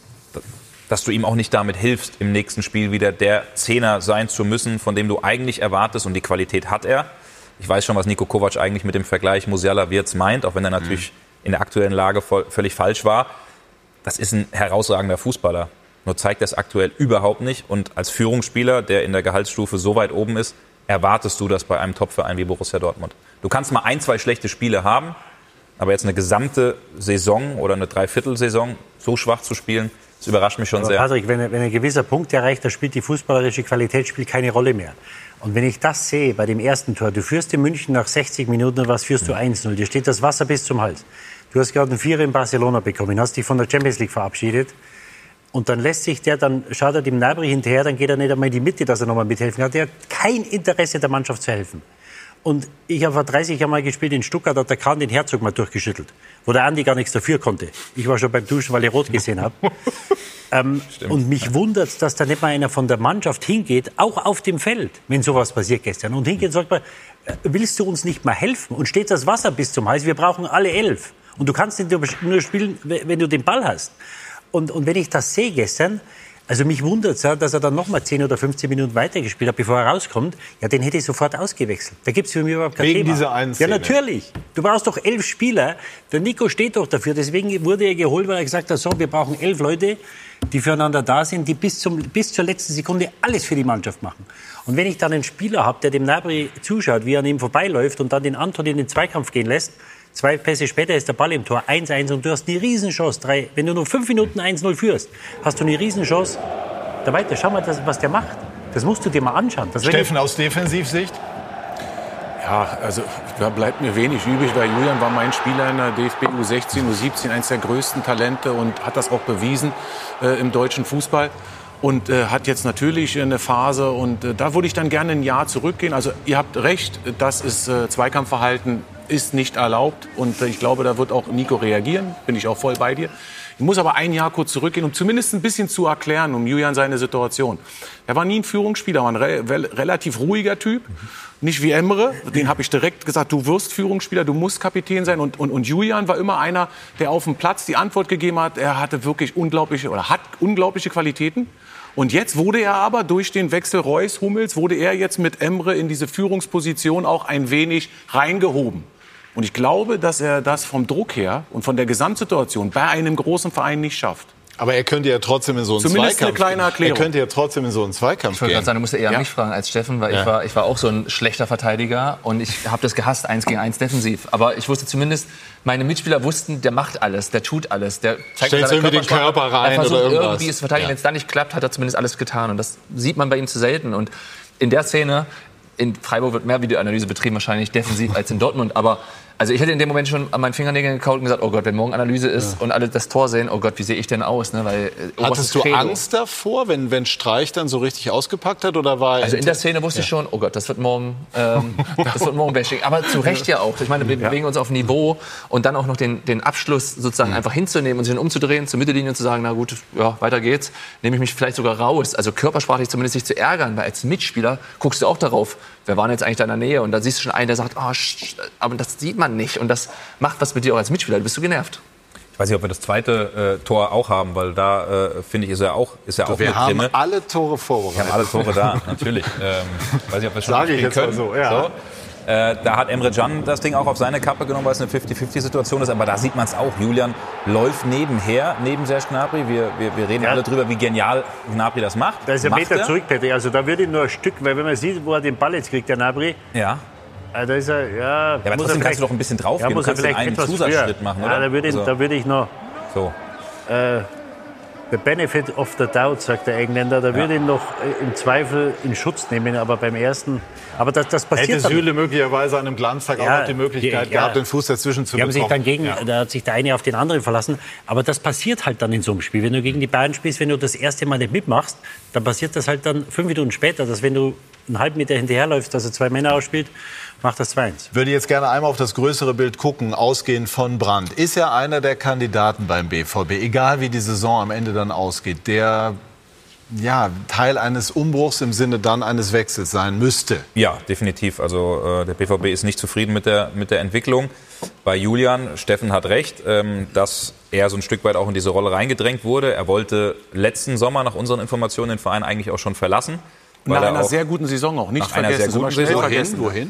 dass du ihm auch nicht damit hilfst, im nächsten Spiel wieder der Zehner sein zu müssen, von dem du eigentlich erwartest, und die Qualität hat er. Ich weiß schon, was Niko Kovac eigentlich mit dem Vergleich Musiala-Wirtz meint, auch wenn er natürlich mhm. in der aktuellen Lage voll, völlig falsch war. Das ist ein herausragender Fußballer, nur zeigt er es aktuell überhaupt nicht. Und als Führungsspieler, der in der Gehaltsstufe so weit oben ist, erwartest du das bei einem Topverein wie Borussia Dortmund. Du kannst mal ein, zwei schlechte Spiele haben, aber jetzt eine gesamte Saison oder eine Dreiviertelsaison so schwach zu spielen, das überrascht mich schon Aber sehr. Patrick, wenn, wenn ein gewisser Punkt erreicht, da spielt die fußballerische Qualität spielt keine Rolle mehr. Und wenn ich das sehe bei dem ersten Tor, du führst in München nach sechzig Minuten und was führst du eins null, dir steht das Wasser bis zum Hals. Du hast gerade einen Vierer in Barcelona bekommen, hast dich von der Champions League verabschiedet und dann lässt sich der, dann schaut er dem Gnabry hinterher, dann geht er nicht einmal in die Mitte, dass er nochmal mithelfen kann. Der hat kein Interesse, der Mannschaft zu helfen. Und ich habe vor dreißig Jahren mal gespielt in Stuttgart, hat der Kahn den Herzog mal durchgeschüttelt, wo der Andi gar nichts dafür konnte. Ich war schon beim Duschen, weil ich rot gesehen habe. ähm, und mich wundert, dass da nicht mal einer von der Mannschaft hingeht, auch auf dem Feld, wenn sowas passiert gestern. Und hingeht und sagt mal, willst du uns nicht mal helfen? Und steht das Wasser bis zum Hals, wir brauchen alle elf. Und du kannst nicht nur spielen, wenn du den Ball hast. Und, und wenn ich das sehe gestern, also mich wundert es, dass er dann noch mal zehn oder fünfzehn Minuten weitergespielt hat, bevor er rauskommt. Ja, den hätte ich sofort ausgewechselt. Da gibt es für mich überhaupt kein Wegen Thema. dieser einen Ja, natürlich. Du brauchst doch elf Spieler. Der Nico steht doch dafür. Deswegen wurde er geholt, weil er gesagt hat, so, wir brauchen elf Leute, die füreinander da sind, die bis, zum, bis zur letzten Sekunde alles für die Mannschaft machen. Und wenn ich dann einen Spieler habe, der dem Gnabry zuschaut, wie er an ihm vorbeiläuft und dann den Anton in den Zweikampf gehen lässt, zwei Pässe später ist der Ball im Tor, eins eins, und du hast eine Riesenchance. Drei, wenn du nur fünf Minuten eins null führst, hast du eine Riesenchance. Da weiter, schau mal, das, was der macht. Das musst du dir mal anschauen. Das Steffen, aus Defensivsicht? Ja, also da bleibt mir wenig übrig, weil Julian war mein Spieler in der D F B U sechzehn, U siebzehn, eines der größten Talente und hat das auch bewiesen äh, im deutschen Fußball. Und äh, hat jetzt natürlich eine Phase, und äh, da würde ich dann gerne ein Jahr zurückgehen. Also ihr habt recht, das ist äh, Zweikampfverhalten ist nicht erlaubt, und äh, ich glaube, da wird auch Nico reagieren, bin ich auch voll bei dir. Ich muss aber ein Jahr kurz zurückgehen, um zumindest ein bisschen zu erklären, um Julian seine Situation. Er war nie ein Führungsspieler, war ein re relativ ruhiger Typ. Nicht wie Emre, den habe ich direkt gesagt, du wirst Führungsspieler, du musst Kapitän sein. Und, und, und Julian war immer einer, der auf dem Platz die Antwort gegeben hat. Er hatte wirklich unglaubliche, oder hat unglaubliche Qualitäten. Und jetzt wurde er aber durch den Wechsel Reus, Hummels, wurde er jetzt mit Emre in diese Führungsposition auch ein wenig reingehoben. Und ich glaube, dass er das vom Druck her und von der Gesamtsituation bei einem großen Verein nicht schafft. Aber er könnte ja trotzdem in so einen Zumindest Zweikampf eine kleine Erklärung. Er könnte ja trotzdem in so einen Zweikampf Ich wollte gehen. gerade sagen, du musst ja eher Ja. mich fragen als Steffen, weil Ja. ich, war, ich war auch so ein schlechter Verteidiger und ich habe das gehasst, eins gegen eins defensiv. Aber ich wusste zumindest, meine Mitspieler wussten, der macht alles, der tut alles. Der zeigt Stellst seine irgendwie den Körpersprache. Körper rein er versucht oder irgendwas. irgendwie es zu verteidigen. Ja. Wenn es dann nicht klappt, hat er zumindest alles getan. Und das sieht man bei ihm zu selten. Und in der Szene, in Freiburg wird mehr Videoanalyse betrieben, wahrscheinlich defensiv als in Dortmund. Aber also ich hätte in dem Moment schon an meinen Fingernägeln gekaut und gesagt, oh Gott, wenn morgen Analyse ist ja. und alle das Tor sehen, oh Gott, wie sehe ich denn aus? Ne? Weil, äh, Hattest du Angst davor, wenn, wenn Streich dann so richtig ausgepackt hat? Oder war also in der Szene wusste ja. ich schon, oh Gott, das wird morgen, ähm, das wird morgen Bashing. Aber zu Recht ja auch. Ich meine, wir ja. bewegen uns auf Niveau und dann auch noch den, den Abschluss sozusagen mhm. einfach hinzunehmen und sich dann umzudrehen, zur Mittellinie und zu sagen, na gut, ja, weiter geht's. Nehme ich mich vielleicht sogar raus. Also körpersprachlich zumindest nicht zu ärgern, weil als Mitspieler guckst du auch darauf, wer war denn jetzt eigentlich da in der Nähe? Und da siehst du schon einen, der sagt, oh, aber das sieht man nicht. Und das macht was mit dir auch als Mitspieler. Du bist du genervt. Ich weiß nicht, ob wir das zweite äh, Tor auch haben, weil da äh, finde ich, ist er auch, ist er auch wir mit haben drin. alle Tore vorbereitet. Wir haben alle Tore da, natürlich. Ähm, weiß nicht, ob wir schon Sage ich spielen jetzt mal können. so, ja. So. Äh, da hat Emre Can das Ding auch auf seine Kappe genommen, weil es eine fünfzig fünfzig Situation ist. Aber da sieht man es auch. Julian läuft nebenher, neben Serge Gnabry. Wir, wir, wir reden ja. alle drüber, wie genial Gnabry das macht. Da ist ein Macht Meter er? zurück, Peter. Also da würde ich nur ein Stück, weil wenn man sieht, wo er den Ball jetzt kriegt, der Gnabry. Ja. Da ist er, ja. Ja, aber muss trotzdem er kannst du doch ein bisschen drauf ja, gehen. muss Du er kannst vielleicht einen etwas Zusatzschritt früher. machen, oder? Ja, da würde ich, also. da würde ich noch. So. Äh, the benefit of the doubt, sagt der Engländer. Da Ja. würde ich noch äh, im Zweifel in Schutz nehmen, aber beim ersten. Aber das, das passiert. Hätte dann. Süle möglicherweise an einem Glanztag Ja, auch noch die Möglichkeit die- ja. gehabt, den Fuß dazwischen zu Die haben sich bekommen. dann gegen, Ja. da hat sich der eine auf den anderen verlassen. Aber das passiert halt dann in so einem Spiel. Wenn du gegen die Bayern spielst, wenn du das erste Mal nicht mitmachst, dann passiert das halt dann fünf Minuten später, dass wenn du einen halben Meter hinterherläufst, dass er zwei Männer ausspielt, macht das zwei eins. Ich würde jetzt gerne einmal auf das größere Bild gucken, ausgehend von Brandt. Ist ja einer der Kandidaten beim B V B, egal wie die Saison am Ende dann ausgeht, der ja, Teil eines Umbruchs im Sinne dann eines Wechsels sein müsste. Ja, definitiv. Also äh, der B V B ist nicht zufrieden mit der, mit der Entwicklung. Bei Julian, Steffen hat recht, ähm, dass er so ein Stück weit auch in diese Rolle reingedrängt wurde. Er wollte letzten Sommer nach unseren Informationen den Verein eigentlich auch schon verlassen. Nach er einer auch sehr guten Saison auch. Nicht nach einer vergessen. sehr guten schnell Saison. vergessen. Wohin?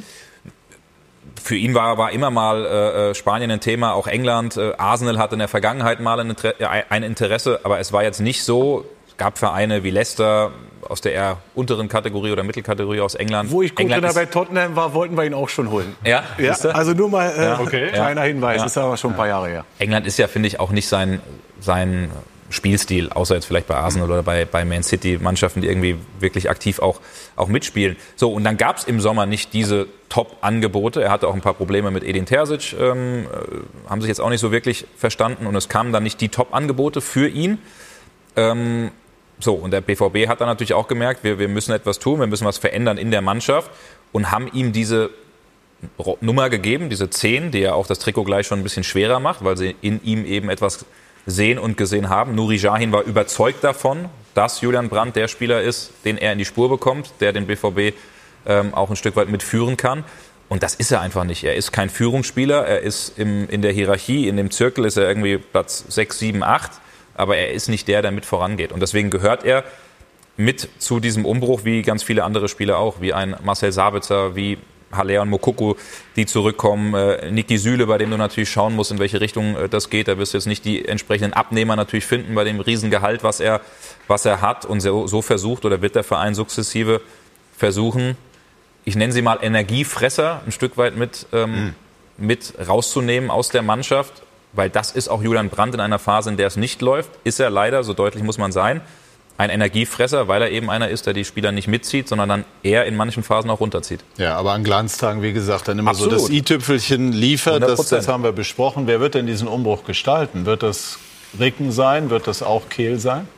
Für ihn war, war immer mal äh, Spanien ein Thema, auch England. Äh, Arsenal hatte in der Vergangenheit mal ein, Inter ein Interesse, aber es war jetzt nicht so. Es gab Vereine wie Leicester aus der eher unteren Kategorie oder Mittelkategorie aus England. Wo ich England Co-Trainer ist- bei Tottenham war, wollten wir ihn auch schon holen. Ja, Ja, siehste? also nur mal äh, Ja, okay. kleiner Ja. Hinweis, Ja. das ist aber schon ein paar Jahre her. England ist ja, finde ich, auch nicht sein, sein Spielstil, außer jetzt vielleicht bei Arsenal oder bei, bei Man City, Mannschaften, die irgendwie wirklich aktiv auch, auch mitspielen. So, und dann gab es im Sommer nicht diese Top-Angebote. Er hatte auch ein paar Probleme mit Edin Terzic, ähm, äh, haben sich jetzt auch nicht so wirklich verstanden und es kamen dann nicht die Top-Angebote für ihn. Ähm, so, und der B V B hat dann natürlich auch gemerkt, wir, wir müssen etwas tun, wir müssen was verändern in der Mannschaft und haben ihm diese Ro- Nummer gegeben, diese zehn, die ja auch das Trikot gleich schon ein bisschen schwerer macht, weil sie in ihm eben etwas sehen und gesehen haben. Nuri Sahin war überzeugt davon, dass Julian Brandt der Spieler ist, den er in die Spur bekommt, der den B V B ähm, auch ein Stück weit mitführen kann. Und das ist er einfach nicht. Er ist kein Führungsspieler, er ist im, in der Hierarchie, in dem Zirkel ist er irgendwie Platz sechs, sieben, acht, aber er ist nicht der, der mit vorangeht. Und deswegen gehört er mit zu diesem Umbruch, wie ganz viele andere Spieler auch, wie ein Marcel Sabitzer, wie Haller und Moukoko, die zurückkommen. Äh, Niki Süle, bei dem du natürlich schauen musst, in welche Richtung äh, das geht. Da wirst du jetzt nicht die entsprechenden Abnehmer natürlich finden bei dem Riesengehalt, was er, was er hat. Und so, so versucht oder wird der Verein sukzessive versuchen, ich nenne sie mal Energiefresser, ein Stück weit mit, ähm, mhm. mit rauszunehmen aus der Mannschaft. Weil das ist auch Julian Brandt in einer Phase, in der es nicht läuft. Ist er leider, so deutlich muss man sein, ein Energiefresser, weil er eben einer ist, der die Spieler nicht mitzieht, sondern dann eher in manchen Phasen auch runterzieht. Ja, aber an Glanztagen, wie gesagt, dann immer Absolut. so das i-Tüpfelchen liefert. Das, hundert Prozent. das haben wir besprochen. Wer wird denn diesen Umbruch gestalten? Wird das Ricken sein? Wird das auch Kehl sein?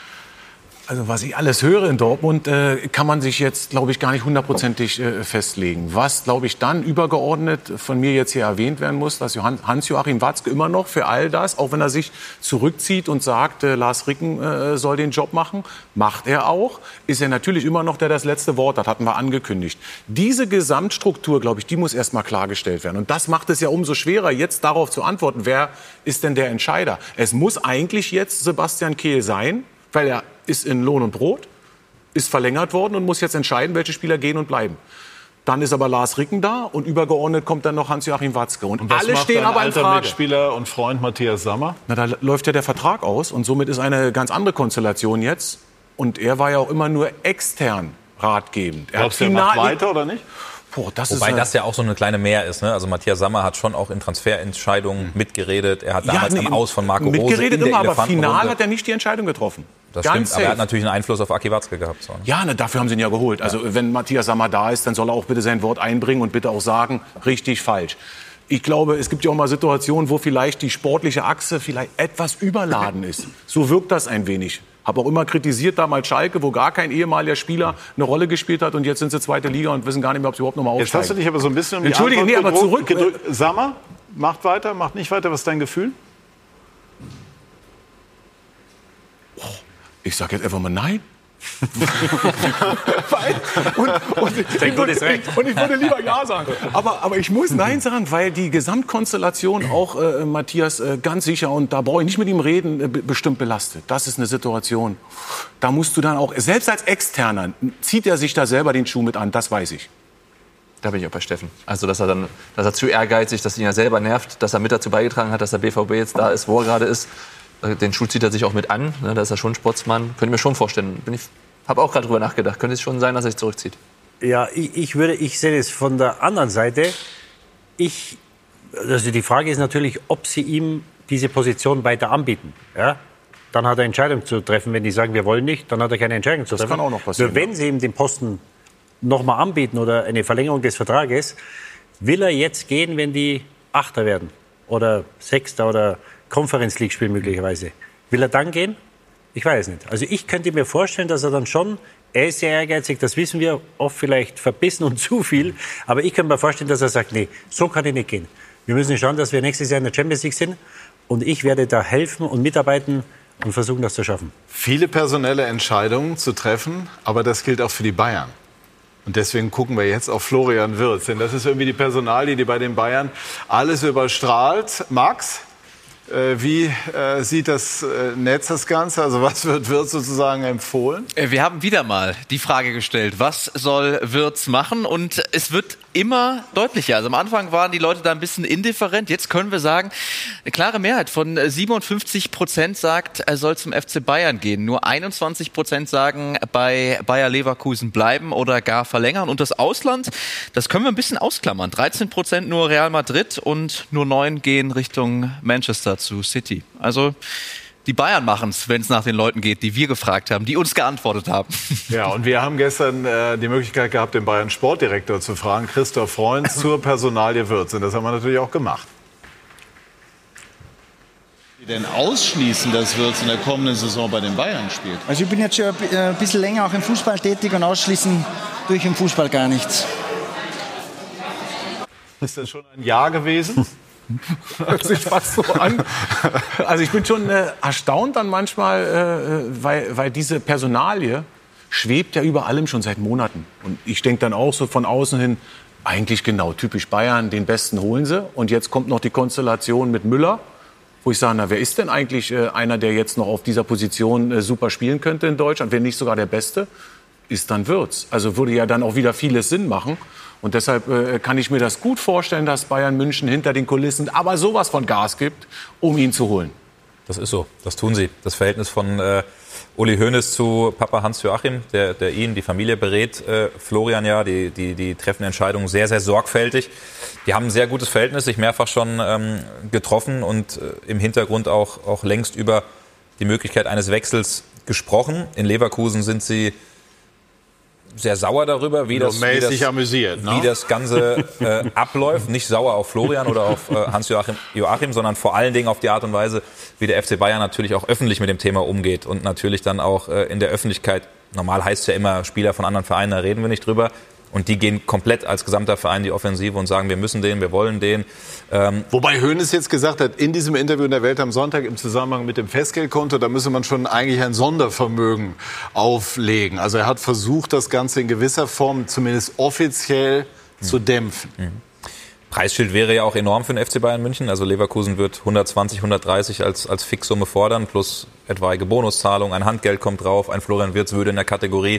Also was ich alles höre in Dortmund, äh, kann man sich jetzt, glaube ich, gar nicht hundertprozentig äh, festlegen. Was, glaube ich, dann übergeordnet von mir jetzt hier erwähnt werden muss, dass Johann, Hans-Joachim Watzke immer noch für all das, auch wenn er sich zurückzieht und sagt, äh, Lars Ricken äh, soll den Job machen, macht er auch, ist er natürlich immer noch der, der das letzte Wort hat, hatten wir angekündigt. Diese Gesamtstruktur, glaube ich, die muss erst mal klargestellt werden. Und das macht es ja umso schwerer, jetzt darauf zu antworten, wer ist denn der Entscheider? Es muss eigentlich jetzt Sebastian Kehl sein, weil er ist in Lohn und Brot, ist verlängert worden und muss jetzt entscheiden, welche Spieler gehen und bleiben. Dann ist aber Lars Ricken da und übergeordnet kommt dann noch Hans-Joachim Watzke. Und, Und was alle macht stehen dein aber in alter Frage. Mitspieler und Freund Matthias Sammer? Na, da läuft ja der Vertrag aus und somit ist eine ganz andere Konstellation jetzt. Und er war ja auch immer nur extern ratgebend. Er Glaubst du, er macht weiter oder nicht? Boah, das Wobei ist halt das ja auch so eine kleine Mehr ist. Ne? Also Matthias Sammer hat schon auch in Transferentscheidungen mitgeredet. Er hat Ja, damals nee, am Aus von Marco Rose mitgeredet in der immer, aber Elefantenrunde- final hat er nicht die Entscheidung getroffen. Das Ganz stimmt, aber er safe. hat natürlich einen Einfluss auf Aki Watzke gehabt. So, ne? Ja, ne, dafür haben sie ihn ja geholt. Also wenn Matthias Sammer da ist, dann soll er auch bitte sein Wort einbringen und bitte auch sagen, richtig, falsch. Ich glaube, es gibt ja auch mal Situationen, wo vielleicht die sportliche Achse vielleicht etwas überladen ist. So wirkt das ein wenig. Habe auch immer kritisiert damals Schalke, wo gar kein ehemaliger Spieler eine Rolle gespielt hat und jetzt sind sie zweite Liga und wissen gar nicht mehr, ob sie überhaupt noch mal Jetzt aufsteigen. hast du dich aber so ein bisschen um die Entschuldige, nee, Antwort aber gedrückt- zurück. gedrückt. Sammer, macht weiter, macht nicht weiter. Was ist dein Gefühl? Ich sage jetzt einfach mal nein. weil, und, und, ich, Denk, würde, ist recht. ich, und ich würde lieber ja sagen. Aber, aber ich muss nein sagen, weil die Gesamtkonstellation auch äh, Matthias äh, ganz sicher, und da brauche ich nicht mit ihm reden, äh, be- bestimmt belastet. Das ist eine Situation, da musst du dann auch, selbst als Externer, zieht er sich da selber den Schuh mit an, das weiß ich. Da bin ich auch bei Steffen. Also, dass er dann, dass er zu ehrgeizig, dass ihn ja selber nervt, dass er mit dazu beigetragen hat, dass der B V B jetzt da ist, wo er gerade ist. Den Schuh zieht er sich auch mit an. Ne, da ist er schon Sportsmann. Könnte ich mir schon vorstellen. Bin ich, habe auch gerade drüber nachgedacht. Könnte es schon sein, dass er sich zurückzieht. Ja, ich, ich würde, ich sehe das von der anderen Seite. Ich, also die Frage ist natürlich, ob sie ihm diese Position weiter anbieten. Ja? Dann hat er Entscheidung zu treffen. Wenn die sagen, wir wollen nicht, dann hat er keine Entscheidung zu Das treffen. kann auch noch passieren, Nur wenn sie ihm den Posten noch mal anbieten oder eine Verlängerung des Vertrages, will er jetzt gehen, wenn die Achter werden oder Sechster oder Conference League spielen möglicherweise. Will er dann gehen? Ich weiß nicht. Also ich könnte mir vorstellen, dass er dann schon, er ist sehr ehrgeizig, das wissen wir, oft vielleicht verbissen und zu viel, aber ich könnte mir vorstellen, dass er sagt, nee, so kann ich nicht gehen. Wir müssen schauen, dass wir nächstes Jahr in der Champions League sind und ich werde da helfen und mitarbeiten und versuchen, das zu schaffen. Viele personelle Entscheidungen zu treffen, aber das gilt auch für die Bayern. Und deswegen gucken wir jetzt auf Florian Wirtz, denn das ist irgendwie die Personalie, die bei den Bayern alles überstrahlt. Max? Wie äh, sieht das äh, Netz das Ganze? Also was wird Wirtz sozusagen empfohlen? Wir haben wieder mal die Frage gestellt, was soll Wirtz machen? Und es wird immer deutlicher. Also am Anfang waren die Leute da ein bisschen indifferent. Jetzt können wir sagen, eine klare Mehrheit von siebenundfünfzig Prozent sagt, er soll zum F C Bayern gehen. Nur einundzwanzig Prozent sagen, bei Bayer Leverkusen bleiben oder gar verlängern. Und das Ausland, das können wir ein bisschen ausklammern. dreizehn Prozent nur Real Madrid und nur neun gehen Richtung Manchester zu City. Also die Bayern machen es, wenn es nach den Leuten geht, die wir gefragt haben, die uns geantwortet haben. Ja, und wir haben gestern äh, die Möglichkeit gehabt, den Bayern Sportdirektor zu fragen, Christoph Freund, zur Personalie Wirtz. Und das haben wir natürlich auch gemacht. Sie denn ausschließen, dass Wirtz in der kommenden Saison bei den Bayern spielt? Also ich bin jetzt schon ein bisschen länger auch im Fußball tätig und ausschließen durch im Fußball gar nichts. Ist das schon ein Jahr gewesen? Hört sich fast so an. Also ich bin schon äh, erstaunt dann manchmal, äh, weil, weil diese Personalie schwebt ja über allem schon seit Monaten. Und ich denke dann auch so von außen hin, eigentlich genau, typisch Bayern, den Besten holen sie. Und jetzt kommt noch die Konstellation mit Müller, wo ich sage, na, wer ist denn eigentlich äh, einer, der jetzt noch auf dieser Position äh, super spielen könnte in Deutschland, wenn nicht sogar der Beste, ist dann Wirtz. Also würde ja dann auch wieder vieles Sinn machen. Und deshalb äh, kann ich mir das gut vorstellen, dass Bayern München hinter den Kulissen aber sowas von Gas gibt, um ihn zu holen. Das ist so, das tun sie. Das Verhältnis von äh, Uli Hoeneß zu Papa Hans-Joachim, der, der ihn, die Familie berät, äh, Florian ja, die, die, die treffen Entscheidungen sehr, sehr sorgfältig. Die haben ein sehr gutes Verhältnis, sich mehrfach schon ähm, getroffen und äh, im Hintergrund auch, auch längst über die Möglichkeit eines Wechsels gesprochen. In Leverkusen sind sie sehr sauer darüber, wie, das, wie, das, amüsiert, ne? wie das Ganze äh, abläuft. Nicht sauer auf Florian oder auf äh, Hans-Joachim, Joachim, sondern vor allen Dingen auf die Art und Weise, wie der F C Bayern natürlich auch öffentlich mit dem Thema umgeht und natürlich dann auch äh, in der Öffentlichkeit, normal heißt es ja immer, Spieler von anderen Vereinen, da reden wir nicht drüber. Und die gehen komplett als gesamter Verein die Offensive und sagen, wir müssen den, wir wollen den. Ähm Wobei Hoeneß jetzt gesagt hat, in diesem Interview in der Welt am Sonntag im Zusammenhang mit dem Festgeldkonto, da müsse man schon eigentlich ein Sondervermögen auflegen. Also er hat versucht, das Ganze in gewisser Form zumindest offiziell mhm. zu dämpfen. Mhm. Preisschild wäre ja auch enorm für den F C Bayern München. Also Leverkusen wird hundertzwanzig, hundertdreißig als, als Fixsumme fordern, plus etwaige Bonuszahlung, ein Handgeld kommt drauf. Ein Florian Wirtz würde in der Kategorie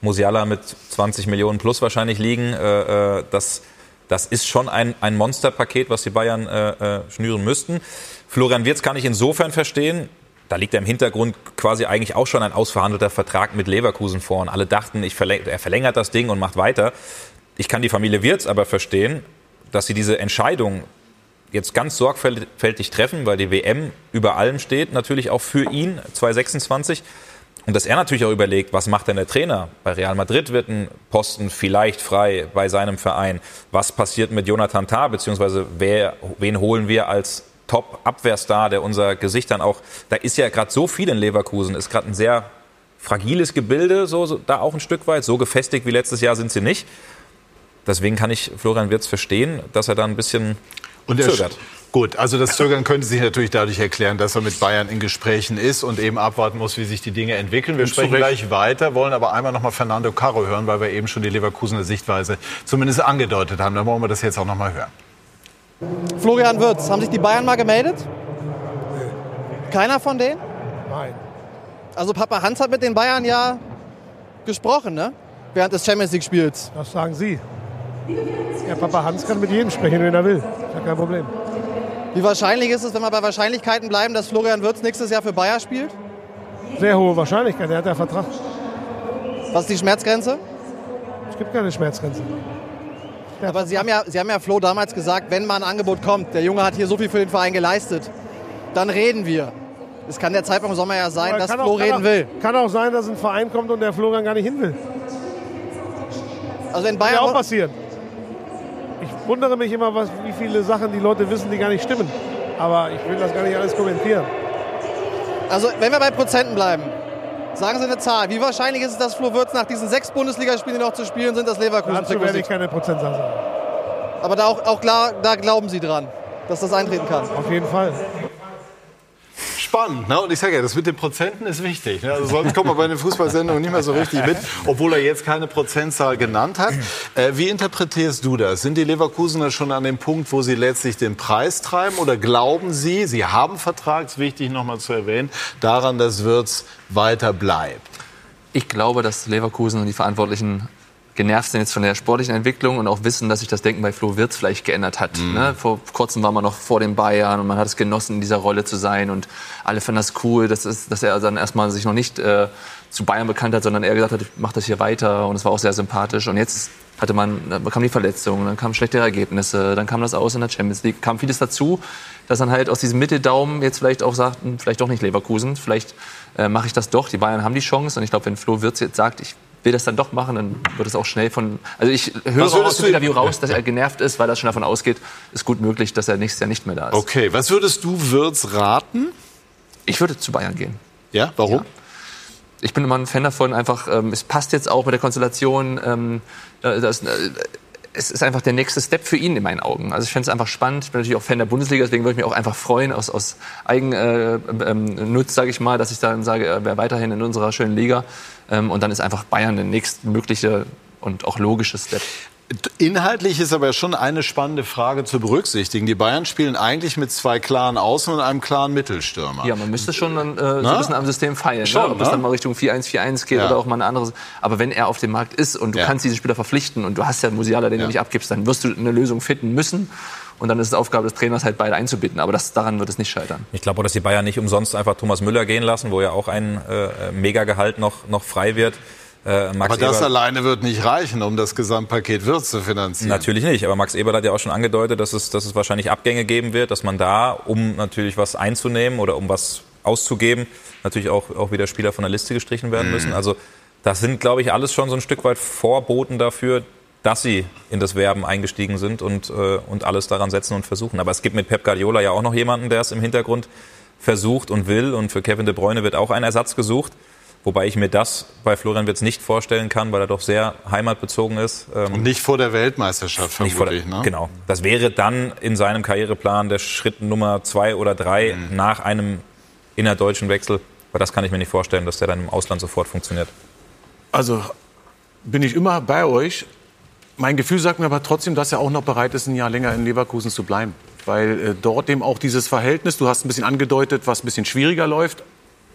Musiala mit zwanzig Millionen plus wahrscheinlich liegen. Äh, äh, das, das ist schon ein, ein Monsterpaket, was die Bayern äh, äh, schnüren müssten. Florian Wirtz kann ich insofern verstehen. Da liegt ja im Hintergrund quasi eigentlich auch schon ein ausverhandelter Vertrag mit Leverkusen vor. Und alle dachten, ich verläng- er verlängert das Ding und macht weiter. Ich kann die Familie Wirtz aber verstehen, dass sie diese Entscheidung jetzt ganz sorgfältig treffen, weil die W M über allem steht, natürlich auch für ihn, zwanzig sechsundzwanzig. Und dass er natürlich auch überlegt, was macht denn der Trainer? Bei Real Madrid wird ein Posten vielleicht frei bei seinem Verein. Was passiert mit Jonathan Tah, beziehungsweise wer, wen holen wir als Top-Abwehrstar, der unser Gesicht dann auch, da ist ja gerade so viel in Leverkusen, ist gerade ein sehr fragiles Gebilde, so, so da auch ein Stück weit, so gefestigt wie letztes Jahr sind sie nicht. Deswegen kann ich Florian Wirtz verstehen, dass er da ein bisschen und er zögert. Gut, also das Zögern könnte sich natürlich dadurch erklären, dass er mit Bayern in Gesprächen ist und eben abwarten muss, wie sich die Dinge entwickeln. Wir sprechen gleich weiter, wollen aber einmal noch mal Fernando Carro hören, weil wir eben schon die Leverkusener Sichtweise zumindest angedeutet haben. Dann wollen wir das jetzt auch noch mal hören. Florian Wirtz, haben sich die Bayern mal gemeldet? Keiner von denen? Nein. Also Papa Hans hat mit den Bayern ja gesprochen, ne? Während des Champions League-Spiels. Das sagen Sie. Ja, Papa Hans kann mit jedem sprechen, wenn er will. Das ist kein Problem. Wie wahrscheinlich ist es, wenn wir bei Wahrscheinlichkeiten bleiben, dass Florian Wirtz nächstes Jahr für Bayern spielt? Sehr hohe Wahrscheinlichkeit, er hat ja Vertrag. Was ist die Schmerzgrenze? Es gibt keine Schmerzgrenze. Aber Sie haben, ja, Sie haben ja Flo damals gesagt, wenn mal ein Angebot kommt, der Junge hat hier so viel für den Verein geleistet, dann reden wir. Es kann der Zeitpunkt im Sommer ja sein, dass Flo auch, reden auch, will. Kann auch sein, dass ein Verein kommt und der Florian gar nicht hin will. Also in Bayern kann ja auch passieren. Ich wundere mich immer, was, wie viele Sachen die Leute wissen, die gar nicht stimmen. Aber ich will das gar nicht alles kommentieren. Also wenn wir bei Prozenten bleiben, sagen Sie eine Zahl. Wie wahrscheinlich ist es, dass Flo Wirtz nach diesen sechs Bundesligaspielen, die noch zu spielen sind, das Leverkusen Dazu werde ich keine Prozentzahl sagen. Aber da, auch, auch klar, da glauben Sie dran, dass das eintreten kann? Auf jeden Fall. Spannend, ne? Und ich sage ja, das mit den Prozenten ist wichtig. Ne? Also sonst kommt man bei den Fußballsendungen nicht mehr so richtig mit, obwohl er jetzt keine Prozentzahl genannt hat. Äh, wie interpretierst du das? Sind die Leverkusener schon an dem Punkt, wo sie letztlich den Preis treiben? Oder glauben sie, sie haben Vertrag, ist wichtig nochmal zu erwähnen, daran, dass Wirtz weiter bleibt? Ich glaube, dass Leverkusen und die Verantwortlichen genervt sind jetzt von der sportlichen Entwicklung und auch wissen, dass sich das Denken bei Flo Wirtz vielleicht geändert hat. Mhm. Ne? Vor kurzem war man noch vor den Bayern und man hat es genossen, in dieser Rolle zu sein und alle fanden das cool, dass, es, dass er dann erstmal sich noch nicht äh, zu Bayern bekannt hat, sondern er gesagt hat, ich mache das hier weiter und es war auch sehr sympathisch. Und jetzt hatte man, dann kam die Verletzung, dann kamen schlechte Ergebnisse, dann kam das aus in der Champions League, kam vieles dazu, dass dann halt aus diesem Mitteldaumen jetzt vielleicht auch sagt, vielleicht doch nicht Leverkusen, vielleicht äh, mache ich das doch. Die Bayern haben die Chance und ich glaube, wenn Flo Wirtz jetzt sagt, ich will das dann doch machen, dann wird es auch schnell von... Also ich höre aus dem Interview raus, dass er genervt ist, weil das schon davon ausgeht, ist gut möglich, dass er nächstes Jahr nicht mehr da ist. Okay, was würdest du Wirtz raten? Ich würde zu Bayern gehen. Ja, warum? Ja. Ich bin immer ein Fan davon, einfach, ähm, es passt jetzt auch mit der Konstellation, ähm, das, äh, es ist einfach der nächste Step für ihn in meinen Augen. Also ich fände es einfach spannend. Ich bin natürlich auch Fan der Bundesliga, deswegen würde ich mich auch einfach freuen, aus, aus Eigennutz, äh, sage ich mal, dass ich dann sage, er wäre weiterhin in unserer schönen Liga. Ähm, und dann ist einfach Bayern der nächstmögliche und auch logische Step. Inhaltlich ist aber schon eine spannende Frage zu berücksichtigen. Die Bayern spielen eigentlich mit zwei klaren Außen- und einem klaren Mittelstürmer. Ja, man müsste schon dann, äh, so ein bisschen am System feilen. Schon, ne? Ob es ne? dann mal Richtung vier eins vier eins geht ja. oder auch mal eine andere. Aber wenn er auf dem Markt ist und du ja. kannst diese Spieler verpflichten und du hast ja Musiala, den ja. du nicht abgibst, dann wirst du eine Lösung finden müssen. Und dann ist es Aufgabe des Trainers, halt beide einzubinden. Aber das, daran wird es nicht scheitern. Ich glaube auch, dass die Bayern nicht umsonst einfach Thomas Müller gehen lassen, wo ja auch ein äh, Megagehalt noch, noch frei wird. Äh, Max aber das Eberl, alleine wird nicht reichen, um das Gesamtpaket Wirtz zu finanzieren. Natürlich nicht, aber Max Eberl hat ja auch schon angedeutet, dass es, dass es wahrscheinlich Abgänge geben wird, dass man da, um natürlich was einzunehmen oder um was auszugeben, natürlich auch, auch wieder Spieler von der Liste gestrichen werden müssen. Mhm. Also das sind, glaube ich, alles schon so ein Stück weit Vorboten dafür, dass sie in das Werben eingestiegen sind und, äh, und alles daran setzen und versuchen. Aber es gibt mit Pep Guardiola ja auch noch jemanden, der es im Hintergrund versucht und will. Und für Kevin De Bruyne wird auch ein Ersatz gesucht. Wobei ich mir das bei Florian Wirtz nicht vorstellen kann, weil er doch sehr heimatbezogen ist. Und nicht vor der Weltmeisterschaft vermutlich, der, ne? Genau. Das wäre dann in seinem Karriereplan der Schritt Nummer zwei oder drei mhm. nach einem innerdeutschen Wechsel. Aber das kann ich mir nicht vorstellen, dass der dann im Ausland sofort funktioniert. Also bin ich immer bei euch. Mein Gefühl sagt mir aber trotzdem, dass er auch noch bereit ist, ein Jahr länger in Leverkusen zu bleiben. Weil äh, dort eben auch dieses Verhältnis, du hast ein bisschen angedeutet, was ein bisschen schwieriger läuft.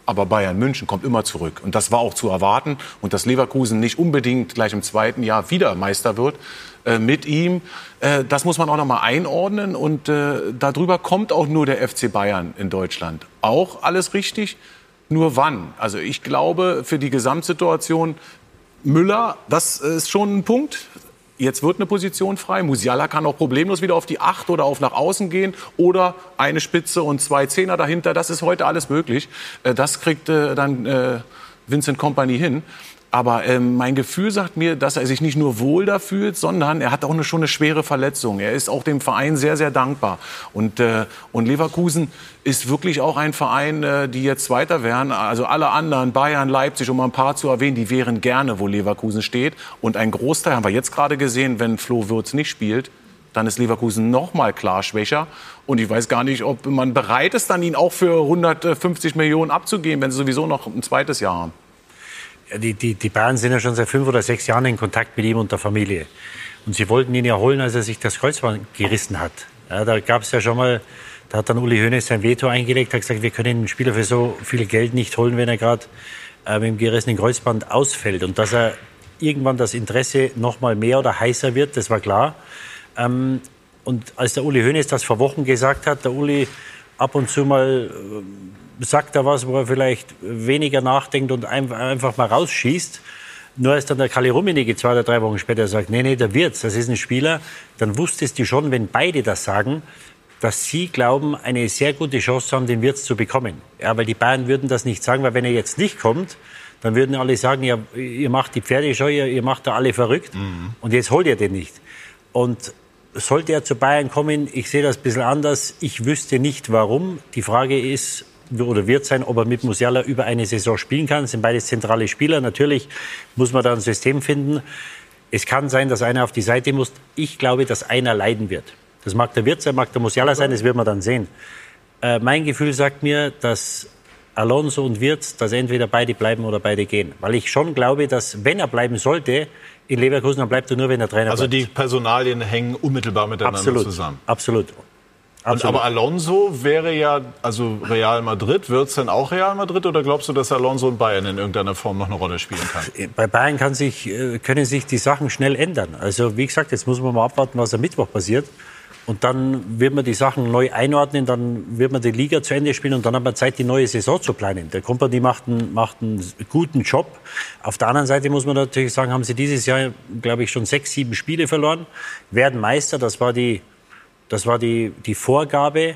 Aber Bayern München kommt immer zurück. Und das war auch zu erwarten. Und dass Leverkusen nicht unbedingt gleich im zweiten Jahr wieder Meister wird äh, mit ihm, äh, das muss man auch noch mal einordnen. Und äh, darüber kommt auch nur der F C Bayern in Deutschland. Auch alles richtig, nur wann? Also ich glaube, für die Gesamtsituation Müller, das ist schon ein Punkt. Jetzt wird eine Position frei. Musiala kann auch problemlos wieder auf die Acht oder auf nach außen gehen oder eine Spitze und zwei Zehner dahinter. Das ist heute alles möglich. Das kriegt dann Vincent Kompany hin. Aber ähm, mein Gefühl sagt mir, dass er sich nicht nur wohl da fühlt, sondern er hat auch eine, schon eine schwere Verletzung. Er ist auch dem Verein sehr, sehr dankbar. Und, äh, und Leverkusen ist wirklich auch ein Verein, äh, die jetzt Zweiter wären. Also alle anderen, Bayern, Leipzig, um ein paar zu erwähnen, die wären gerne, wo Leverkusen steht. Und ein Großteil haben wir jetzt gerade gesehen, wenn Flo Wirtz nicht spielt, dann ist Leverkusen noch mal klar schwächer. Und ich weiß gar nicht, ob man bereit ist, dann ihn auch für hundertfünfzig Millionen abzugeben, wenn sie sowieso noch ein zweites Jahr haben. Die, die, die Bayern sind ja schon seit fünf oder sechs Jahren in Kontakt mit ihm und der Familie. Und sie wollten ihn ja holen, als er sich das Kreuzband gerissen hat. Ja, da gab es ja schon mal, da hat dann Uli Hoeneß sein Veto eingelegt, hat gesagt, wir können den Spieler für so viel Geld nicht holen, wenn er gerade äh, mit dem gerissenen Kreuzband ausfällt. Und dass er irgendwann das Interesse noch mal mehr oder heißer wird, das war klar. Ähm, und als der Uli Hoeneß das vor Wochen gesagt hat, der Uli ab und zu mal äh, sagt er was, wo er vielleicht weniger nachdenkt und einfach mal rausschießt. Nur als dann der Kalle Rummenigge zwei oder drei Wochen später sagt, nee, nee, der Wirtz, das ist ein Spieler, dann wusstest du schon, wenn beide das sagen, dass sie glauben, eine sehr gute Chance zu haben, den Wirtz zu bekommen. Ja, weil die Bayern würden das nicht sagen, weil wenn er jetzt nicht kommt, dann würden alle sagen, ja, ihr macht die Pferdescheu, ihr, ihr macht da alle verrückt mhm. und jetzt holt ihr den nicht. Und sollte er zu Bayern kommen, ich sehe das ein bisschen anders, ich wüsste nicht warum. Die Frage ist, oder wird sein, ob er mit Musiala über eine Saison spielen kann. Das sind beides zentrale Spieler. Natürlich muss man da ein System finden. Es kann sein, dass einer auf die Seite muss. Ich glaube, dass einer leiden wird. Das mag der Wirtz sein, mag der Musiala sein, das wird man dann sehen. Äh, mein Gefühl sagt mir, dass Alonso und Wirtz, dass entweder beide bleiben oder beide gehen. Weil ich schon glaube, dass, wenn er bleiben sollte, in Leverkusen, dann bleibt er nur, wenn der Trainer also bleibt. Also die Personalien hängen unmittelbar miteinander Absolut. zusammen. Absolut. Und, aber Alonso wäre ja, also Real Madrid, wird es denn auch Real Madrid oder glaubst du, dass Alonso in Bayern in irgendeiner Form noch eine Rolle spielen kann? Bei Bayern kann sich, können sich die Sachen schnell ändern. Also wie gesagt, jetzt muss man mal abwarten, was am Mittwoch passiert. Und dann wird man die Sachen neu einordnen, dann wird man die Liga zu Ende spielen und dann hat man Zeit, die neue Saison zu planen. Der Kompany macht einen, macht einen guten Job. Auf der anderen Seite muss man natürlich sagen, haben sie dieses Jahr, glaube ich, schon sechs, sieben Spiele verloren, werden Meister, das war die... Das war die, die Vorgabe.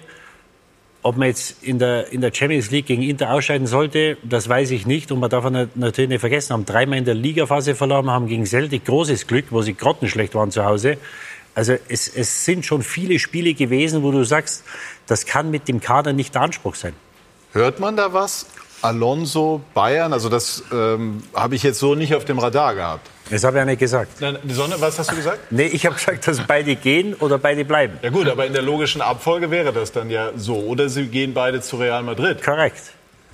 Ob man jetzt in der, in der Champions League gegen Inter ausscheiden sollte, das weiß ich nicht. Und man darf natürlich nicht vergessen, haben dreimal in der Ligaphase verloren, haben gegen Celtic großes Glück, wo sie grottenschlecht waren zu Hause. Also es, es sind schon viele Spiele gewesen, wo du sagst, das kann mit dem Kader nicht der Anspruch sein. Hört man da was? Alonso, Bayern, also das ähm, habe ich jetzt so nicht auf dem Radar gehabt. Das habe ich ja nicht gesagt. Nein, die Sonne, was hast du gesagt? Nee, ich habe gesagt, dass beide gehen oder beide bleiben. Ja gut, aber in der logischen Abfolge wäre das dann ja so. Oder sie gehen beide zu Real Madrid. Korrekt.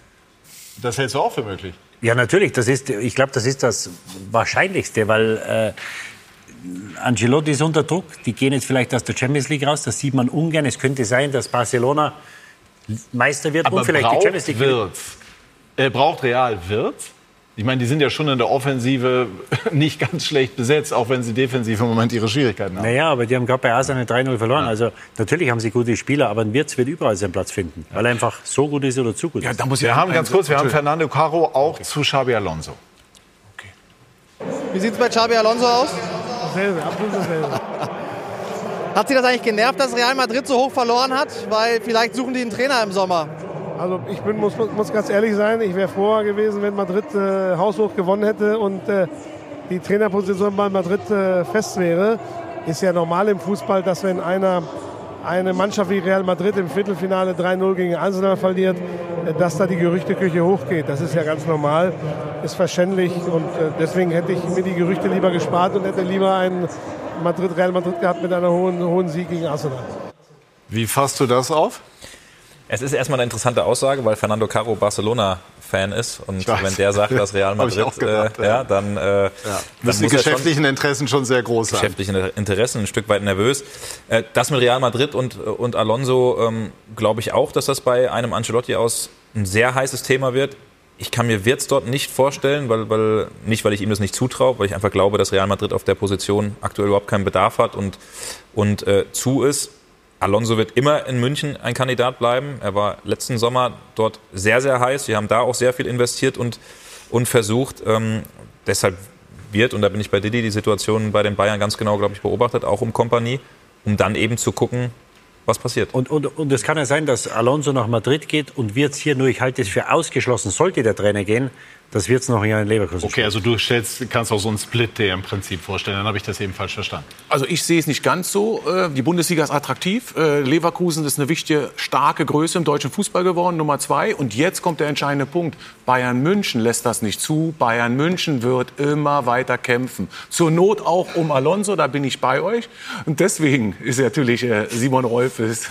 Das hältst du auch für möglich? Ja, natürlich. Das ist, ich glaube, das ist das Wahrscheinlichste, weil äh, Ancelotti ist unter Druck. Die gehen jetzt vielleicht aus der Champions League raus. Das sieht man ungern. Es könnte sein, dass Barcelona Meister wird aber und vielleicht die Champions League wird. Äh, braucht Real Wirtz? Ich meine, die sind ja schon in der Offensive nicht ganz schlecht besetzt, auch wenn sie defensiv im Moment ihre Schwierigkeiten haben. Naja, aber die haben gerade bei Arsenal drei null verloren. Ja. Also natürlich haben sie gute Spieler, aber ein Wirtz wird überall seinen Platz finden, weil er einfach so gut ist oder zu gut ist. Ja, da muss wir haben ganz kurz, wir haben Fernando Caro auch okay. zu Xabi Alonso. Okay. Wie sieht es bei Xabi Alonso aus? Dasselbe, absolut dasselbe. Hat Sie das eigentlich genervt, dass Real Madrid so hoch verloren hat? Weil vielleicht suchen die einen Trainer im Sommer. Also ich bin, muss, muss ganz ehrlich sein, ich wäre froher gewesen, wenn Madrid äh, haushoch gewonnen hätte und äh, die Trainerposition bei Madrid äh, fest wäre. Ist ja normal im Fußball, dass wenn einer eine Mannschaft wie Real Madrid im Viertelfinale drei null gegen Arsenal verliert, äh, dass da die Gerüchteküche hochgeht. Das ist ja ganz normal, ist verständlich und äh, deswegen hätte ich mir die Gerüchte lieber gespart und hätte lieber einen Madrid, Real Madrid gehabt mit einer hohen, hohen Sieg gegen Arsenal. Wie fasst du das auf? Es ist erstmal eine interessante Aussage, weil Fernando Caro Barcelona-Fan ist. Und wenn der sagt, dass Real Madrid, gedacht, äh, ja, dann, äh, ja. dann müssen die geschäftlichen ja Interessen schon sehr groß sein. Geschäftliche Interessen, ein Stück weit nervös. Äh, das mit Real Madrid und, und Alonso, ähm, glaube ich auch, dass das bei einem Ancelotti aus ein sehr heißes Thema wird. Ich kann mir Wirtz dort nicht vorstellen, weil, weil, nicht weil ich ihm das nicht zutraue, weil ich einfach glaube, dass Real Madrid auf der Position aktuell überhaupt keinen Bedarf hat und, und äh, zu ist. Alonso wird immer in München ein Kandidat bleiben. Er war letzten Sommer dort sehr, sehr heiß. Wir haben da auch sehr viel investiert und, und versucht. Ähm, deshalb wird, und da bin ich bei Didi, die Situation bei den Bayern ganz genau, glaube ich, beobachtet, auch um Kompanie, um dann eben zu gucken, was passiert. Und, und, und es kann ja sein, dass Alonso nach Madrid geht und Wirtz hier, nur ich halte es für ausgeschlossen, sollte der Trainer gehen, dass Wirtz noch hier in Leverkusen Okay, also du stellst, kannst auch so einen Split dir im Prinzip vorstellen, dann habe ich das eben falsch verstanden. Also ich sehe es nicht ganz so. Die Bundesliga ist attraktiv. Leverkusen ist eine wichtige, starke Größe im deutschen Fußball geworden, Nummer zwei. Und jetzt kommt der entscheidende Punkt. Bayern München lässt das nicht zu. Bayern München wird immer weiter kämpfen. Zur Not auch um Alonso, da bin ich bei euch. Und deswegen ist natürlich Simon Rolfes,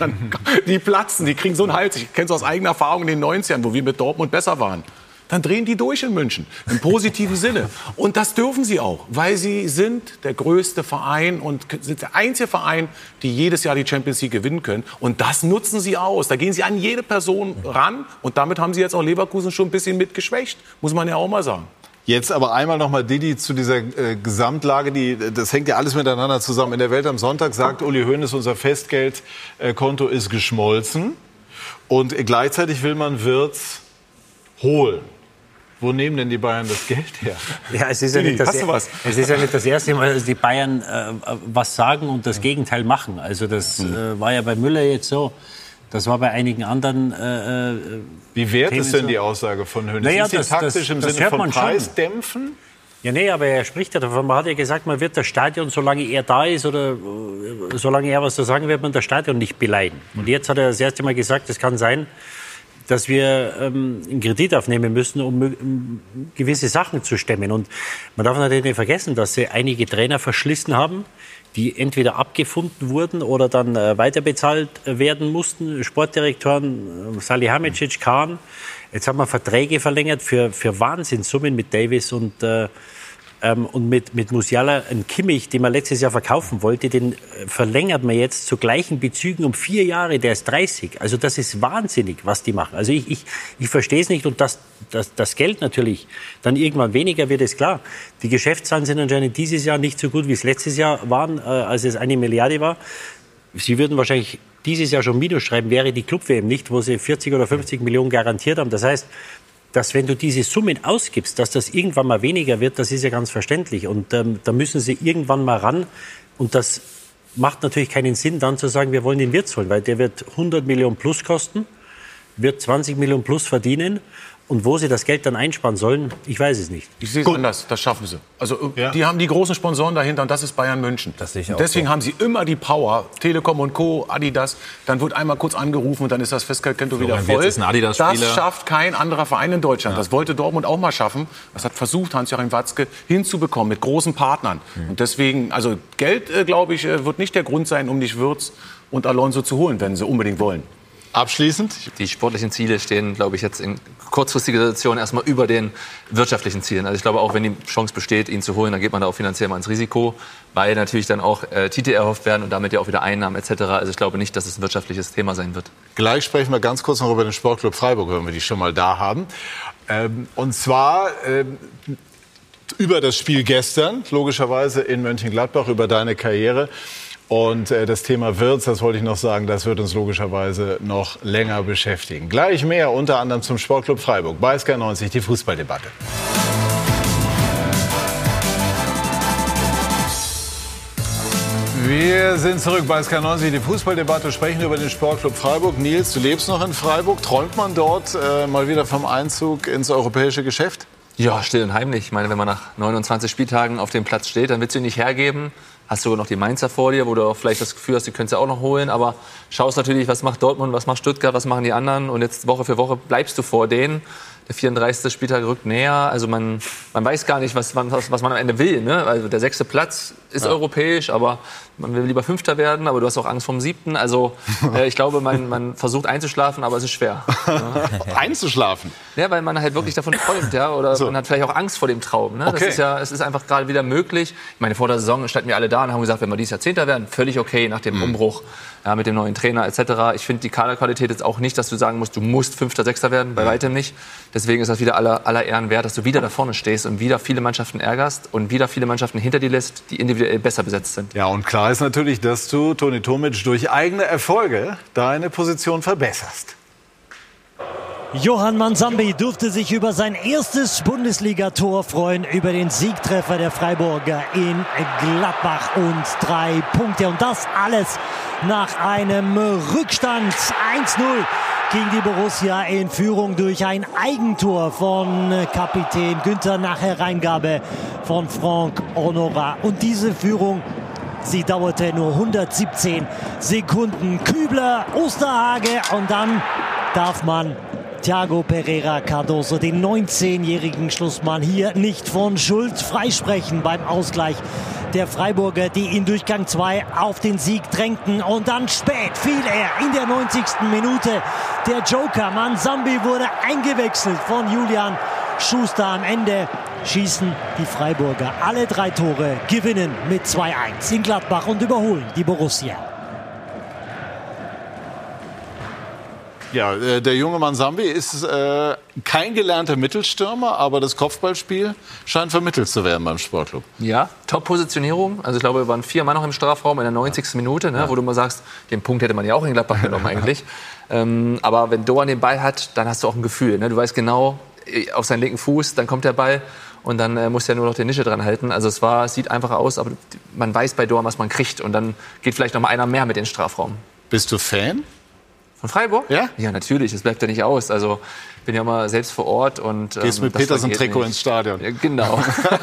die platzen, die kriegen so einen Hals. Ich kenne es aus eigener Erfahrung in den neunzigern, wo wir mit Dortmund besser waren. Dann drehen die durch in München, im positiven Sinne. Und das dürfen sie auch, weil sie sind der größte Verein und sind der einzige Verein, die jedes Jahr die Champions League gewinnen können. Und das nutzen sie aus. Da gehen sie an jede Person ran. Und damit haben sie jetzt auch Leverkusen schon ein bisschen mit geschwächt, muss man ja auch mal sagen. Jetzt aber einmal noch mal Didi zu dieser äh, Gesamtlage, die, das hängt ja alles miteinander zusammen. In der Welt am Sonntag sagt Uli Hoeneß, unser Festgeldkonto ist geschmolzen. Und gleichzeitig will man Wirtz holen. Wo nehmen denn die Bayern das Geld her? Ja, es ist ja nicht das, es ist ja nicht das erste Mal, dass die Bayern äh, was sagen und das Gegenteil machen. Also das äh, war ja bei Müller jetzt so. Das war bei einigen anderen äh, Wie wert Themen ist denn so. die Aussage von Hoeneß? Naja, ist die das, taktisch das, im das Sinne hört von man Preis schon. dämpfen? Ja, nee, aber er spricht ja davon. Man hat ja gesagt, man wird das Stadion, solange er da ist oder solange er was zu sagen, wird man das Stadion nicht beleihen. Und jetzt hat er das erste Mal gesagt, es kann sein, dass wir ähm, einen Kredit aufnehmen müssen, um, um gewisse Sachen zu stemmen. Und man darf natürlich nicht vergessen, dass sie einige Trainer verschlissen haben, die entweder abgefunden wurden oder dann äh, weiterbezahlt werden mussten. Sportdirektoren, äh, Salihamidzic, Kahn. Jetzt haben wir Verträge verlängert für, für Wahnsinnssummen mit Davis und, äh, ähm, und mit, mit Musiala. Ein Kimmich, den man letztes Jahr verkaufen wollte, den verlängert man jetzt zu gleichen Bezügen um vier Jahre. Der ist dreißig. Also das ist wahnsinnig, was die machen. Also ich, ich, ich verstehe es nicht. Und dass das, das Geld natürlich dann irgendwann weniger wird, ist klar. Die Geschäftszahlen sind anscheinend dieses Jahr nicht so gut, wie es letztes Jahr waren, äh, als es eine Milliarde war. Sie würden wahrscheinlich dieses Jahr schon Minus schreiben, wäre die Club-W M nicht, wo sie vierzig oder fünfzig Millionen garantiert haben. Das heißt, dass wenn du diese Summen ausgibst, dass das irgendwann mal weniger wird, das ist ja ganz verständlich. Und ähm, da müssen sie irgendwann mal ran. Und das macht natürlich keinen Sinn, dann zu sagen, wir wollen den Wirtz holen, weil der wird hundert Millionen plus kosten, wird zwanzig Millionen plus verdienen. Und wo sie das Geld dann einsparen sollen, ich weiß es nicht. Ich sehe es anders, das schaffen sie. Also ja. Die haben die großen Sponsoren dahinter und das ist Bayern München. Das sehe ich auch deswegen so. Haben sie immer die Power, Telekom und Co., Adidas, dann wird einmal kurz angerufen und dann ist das Festgeldkonto so, wieder voll. Ist ein das schafft kein anderer Verein in Deutschland. Ja. Das wollte Dortmund auch mal schaffen. Das hat versucht, Hans-Joachim Watzke hinzubekommen mit großen Partnern. Mhm. Und deswegen, also Geld, äh, glaube ich, wird nicht der Grund sein, um nicht Wirtz und Alonso zu holen, wenn sie unbedingt wollen. Abschließend? Die sportlichen Ziele stehen, glaube ich, jetzt in kurzfristiger Situation erstmal über den wirtschaftlichen Zielen. Also ich glaube, auch wenn die Chance besteht, ihn zu holen, dann geht man da auch finanziell mal ins Risiko, weil natürlich dann auch äh, Titel erhofft werden und damit ja auch wieder Einnahmen et cetera. Also ich glaube nicht, dass es ein wirtschaftliches Thema sein wird. Gleich sprechen wir ganz kurz noch über den Sportclub Freiburg, wenn wir die schon mal da haben. Ähm, und zwar ähm, über das Spiel gestern, logischerweise in Mönchengladbach, über deine Karriere. Und äh, das Thema Wirtz, das wollte ich noch sagen, das wird uns logischerweise noch länger beschäftigen. Gleich mehr, unter anderem zum Sportclub Freiburg. Bei S K neunzig, die Fußballdebatte. Wir sind zurück bei S K neunzig, die Fußballdebatte, sprechen über den Sportclub Freiburg. Nils, du lebst noch in Freiburg. Träumt man dort äh, mal wieder vom Einzug ins europäische Geschäft? Ja, still und heimlich. Ich meine, wenn man nach neunundzwanzig Spieltagen auf dem Platz steht, dann willst du ihn nicht hergeben. Hast du noch die Mainzer vor dir, wo du auch vielleicht das Gefühl hast, die könntest du auch noch holen. Aber schaust natürlich, was macht Dortmund, was macht Stuttgart, was machen die anderen. Und jetzt Woche für Woche bleibst du vor denen. Der vierunddreißigste Spieltag rückt näher. Also man, man weiß gar nicht, was, was, was man am Ende will. Ne? Also der sechste Platz ist ja europäisch, aber man will lieber Fünfter werden. Aber du hast auch Angst vom Siebten. Also äh, ich glaube, man, man versucht einzuschlafen, aber es ist schwer. Ja. Einzuschlafen? Ja, weil man halt wirklich davon träumt. Ja? Oder so. Man hat vielleicht auch Angst vor dem Traum. Ne? Okay. Das ist ja, es ist einfach gerade wieder möglich. Ich meine, vor der Saison standen wir alle da und haben gesagt, wenn wir dieses Jahr Zehnter werden, völlig okay nach dem Umbruch. ja, mit dem neuen Trainer et cetera. Ich finde die Kaderqualität jetzt auch nicht, dass du sagen musst, du musst Fünfter, Sechster werden, bei weitem nicht. Deswegen ist das wieder aller, aller Ehren wert, dass du wieder da vorne stehst und wieder viele Mannschaften ärgerst und wieder viele Mannschaften hinter dir lässt, die individuell besser besetzt sind. Ja, und klar ist natürlich, dass du, Toni Tomic, durch eigene Erfolge deine Position verbesserst. Johann Mansambi durfte sich über sein erstes Bundesligator freuen, über den Siegtreffer der Freiburger in Gladbach und drei Punkte. Und das alles nach einem Rückstand eins null ging die Borussia in Führung durch ein Eigentor von Kapitän Günther nach Hereingabe von Franck Honorat. Und diese Führung, sie dauerte nur hundertsiebzehn Sekunden. Kübler, Osterhage und dann darf man Thiago Pereira Cardoso, den neunzehnjährigen Schlussmann, hier nicht von Schuld freisprechen beim Ausgleich der Freiburger, die in Durchgang zwei auf den Sieg drängten. Und dann spät fiel er in der neunzigsten Minute. Der Joker Mansambi wurde eingewechselt von Julian Schuster. Am Ende schießen die Freiburger alle drei Tore, gewinnen mit zwei eins in Gladbach und überholen die Borussia. Ja, der junge Mansambi ist äh, kein gelernter Mittelstürmer, aber das Kopfballspiel scheint vermittelt zu werden beim Sportclub. Ja, Top-Positionierung. Also ich glaube, wir waren vier Mann noch im Strafraum in der neunzigsten Minute, ne, ja. wo du mal sagst, den Punkt hätte man ja auch in Gladbach genommen eigentlich. ähm, aber wenn Doan den Ball hat, dann hast du auch ein Gefühl. Ne? Du weißt genau, auf seinen linken Fuß, dann kommt der Ball und dann äh, muss er nur noch den Nische dran halten. Also es war, sieht einfach aus, aber man weiß bei Doan, was man kriegt. Und dann geht vielleicht noch mal einer mehr mit in den Strafraum. Bist du Fan? Von Freiburg? Ja? Ja, natürlich. Das bleibt ja nicht aus. Also bin ja mal selbst vor Ort und ähm, gehst mit Petersen-Trikot ins Stadion. Ja, genau.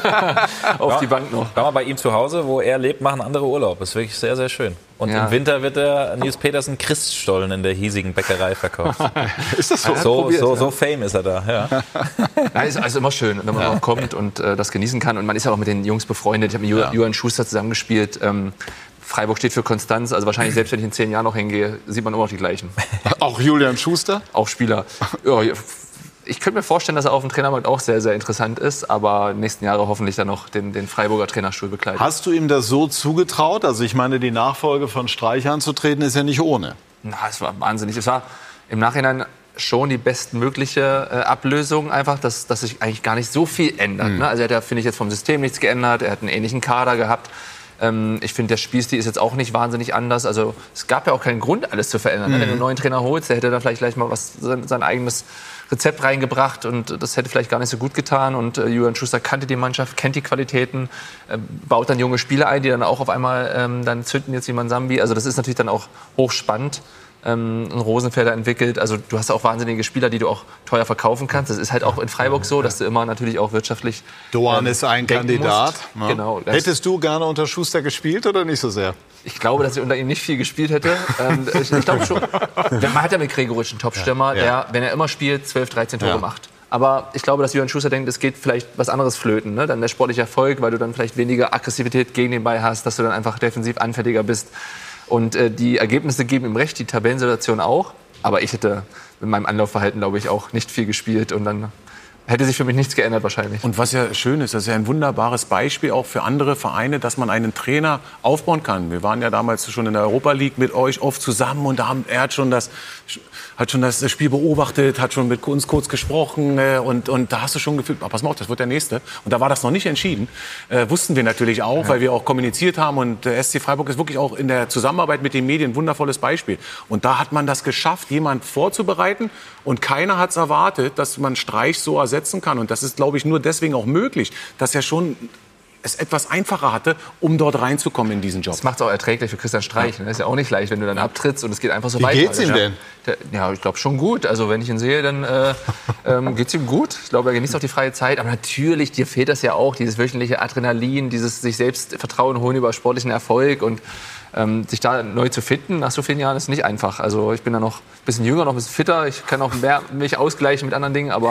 Auf ja, die Bank noch. War mal bei ihm zu Hause, wo er lebt, machen andere Urlaub. Das ist wirklich sehr, sehr schön. Und ja. im Winter wird der Nils Petersen Christstollen in der hiesigen Bäckerei verkauft. Ist das so? So, probiert, so, ja. so fame ist er da. Ja. Ja, ist also immer schön, wenn man ja. auch kommt und äh, das genießen kann. Und man ist ja auch mit den Jungs befreundet. Ich habe mit ja. Johann Schuster zusammengespielt. Ähm, Freiburg steht für Konstanz, also wahrscheinlich selbst wenn ich in zehn Jahren noch hingehe, sieht man immer noch die gleichen. Auch Julian Schuster? Auch Spieler. Ja, ich könnte mir vorstellen, dass er auf dem Trainermarkt auch sehr, sehr interessant ist, aber nächsten Jahre hoffentlich dann noch den, den Freiburger Trainerstuhl bekleidet. Hast du ihm das so zugetraut? Also ich meine, die Nachfolge von Streich anzutreten ist ja nicht ohne. Na, es war wahnsinnig. Es war im Nachhinein schon die bestmögliche äh, Ablösung, einfach, dass, dass sich eigentlich gar nicht so viel ändert. Mhm. Ne? Also er hat ja, finde ich, jetzt vom System nichts geändert, er hat einen ähnlichen Kader gehabt. Ich finde, der Spielstil ist jetzt auch nicht wahnsinnig anders. Also es gab ja auch keinen Grund, alles zu verändern. Mhm. Wenn du einen neuen Trainer holst, der hätte da vielleicht gleich mal was, sein, sein eigenes Rezept reingebracht und das hätte vielleicht gar nicht so gut getan. Und äh, Julian Schuster kannte die Mannschaft, kennt die Qualitäten, äh, baut dann junge Spieler ein, die dann auch auf einmal ähm, dann zünden, jetzt wie Mansambi. Also das ist natürlich dann auch hochspannend. Ähm, ein Rosenfelder entwickelt. Also du hast auch wahnsinnige Spieler, die du auch teuer verkaufen kannst. Das ist halt auch in Freiburg so, dass du immer natürlich auch wirtschaftlich Doan ähm, ist ein Kandidat. Ja. Genau. Hättest du gerne unter Schuster gespielt oder nicht so sehr? Ich glaube, dass ich unter ihm nicht viel gespielt hätte. ähm, ich ich glaube schon. Man hat ja mit Gregoritsch einen Top-Stürmer, ja. der, wenn er immer spielt, zwölf, dreizehn Tore ja. macht. Aber ich glaube, dass Johann Schuster denkt, es geht vielleicht was anderes flöten. Ne? Dann der sportliche Erfolg, weil du dann vielleicht weniger Aggressivität gegen den Ball hast, dass du dann einfach defensiv anfälliger bist. Und äh, die Ergebnisse geben ihm recht, die Tabellensituation auch. Aber ich hätte mit meinem Anlaufverhalten, glaube ich, auch nicht viel gespielt. Und dann hätte sich für mich nichts geändert wahrscheinlich. Und was ja schön ist, das ist ja ein wunderbares Beispiel auch für andere Vereine, dass man einen Trainer aufbauen kann. Wir waren ja damals schon in der Europa League mit euch oft zusammen und da haben, er hat schon das, hat schon das Spiel beobachtet, hat schon mit uns kurz gesprochen äh, und, und da hast du schon gefühlt, oh, pass mal auf, das wird der Nächste. Und da war das noch nicht entschieden. Äh, wussten wir natürlich auch, ja. weil wir auch kommuniziert haben und der S C Freiburg ist wirklich auch in der Zusammenarbeit mit den Medien ein wundervolles Beispiel. Und da hat man das geschafft, jemand vorzubereiten und keiner hat es erwartet, dass man Streich so ersetzt kann. Und das ist, glaube ich, nur deswegen auch möglich, dass er schon es etwas einfacher hatte, um dort reinzukommen in diesen Job. Das macht es auch erträglich für Christian Streich. Ja. Das ist ja auch nicht leicht, wenn du dann abtrittst und es geht einfach so Wie weiter. Wie geht's ihm denn? Der, ja, ich glaube schon gut. Also wenn ich ihn sehe, dann äh, ähm, geht's ihm gut. Ich glaube, er genießt auch die freie Zeit. Aber natürlich, dir fehlt das ja auch, dieses wöchentliche Adrenalin, dieses sich selbst Vertrauen holen über sportlichen Erfolg und ähm, sich da neu zu finden nach so vielen Jahren ist nicht einfach. Also ich bin da noch ein bisschen jünger, noch ein bisschen fitter. Ich kann auch mehr mich ausgleichen mit anderen Dingen, aber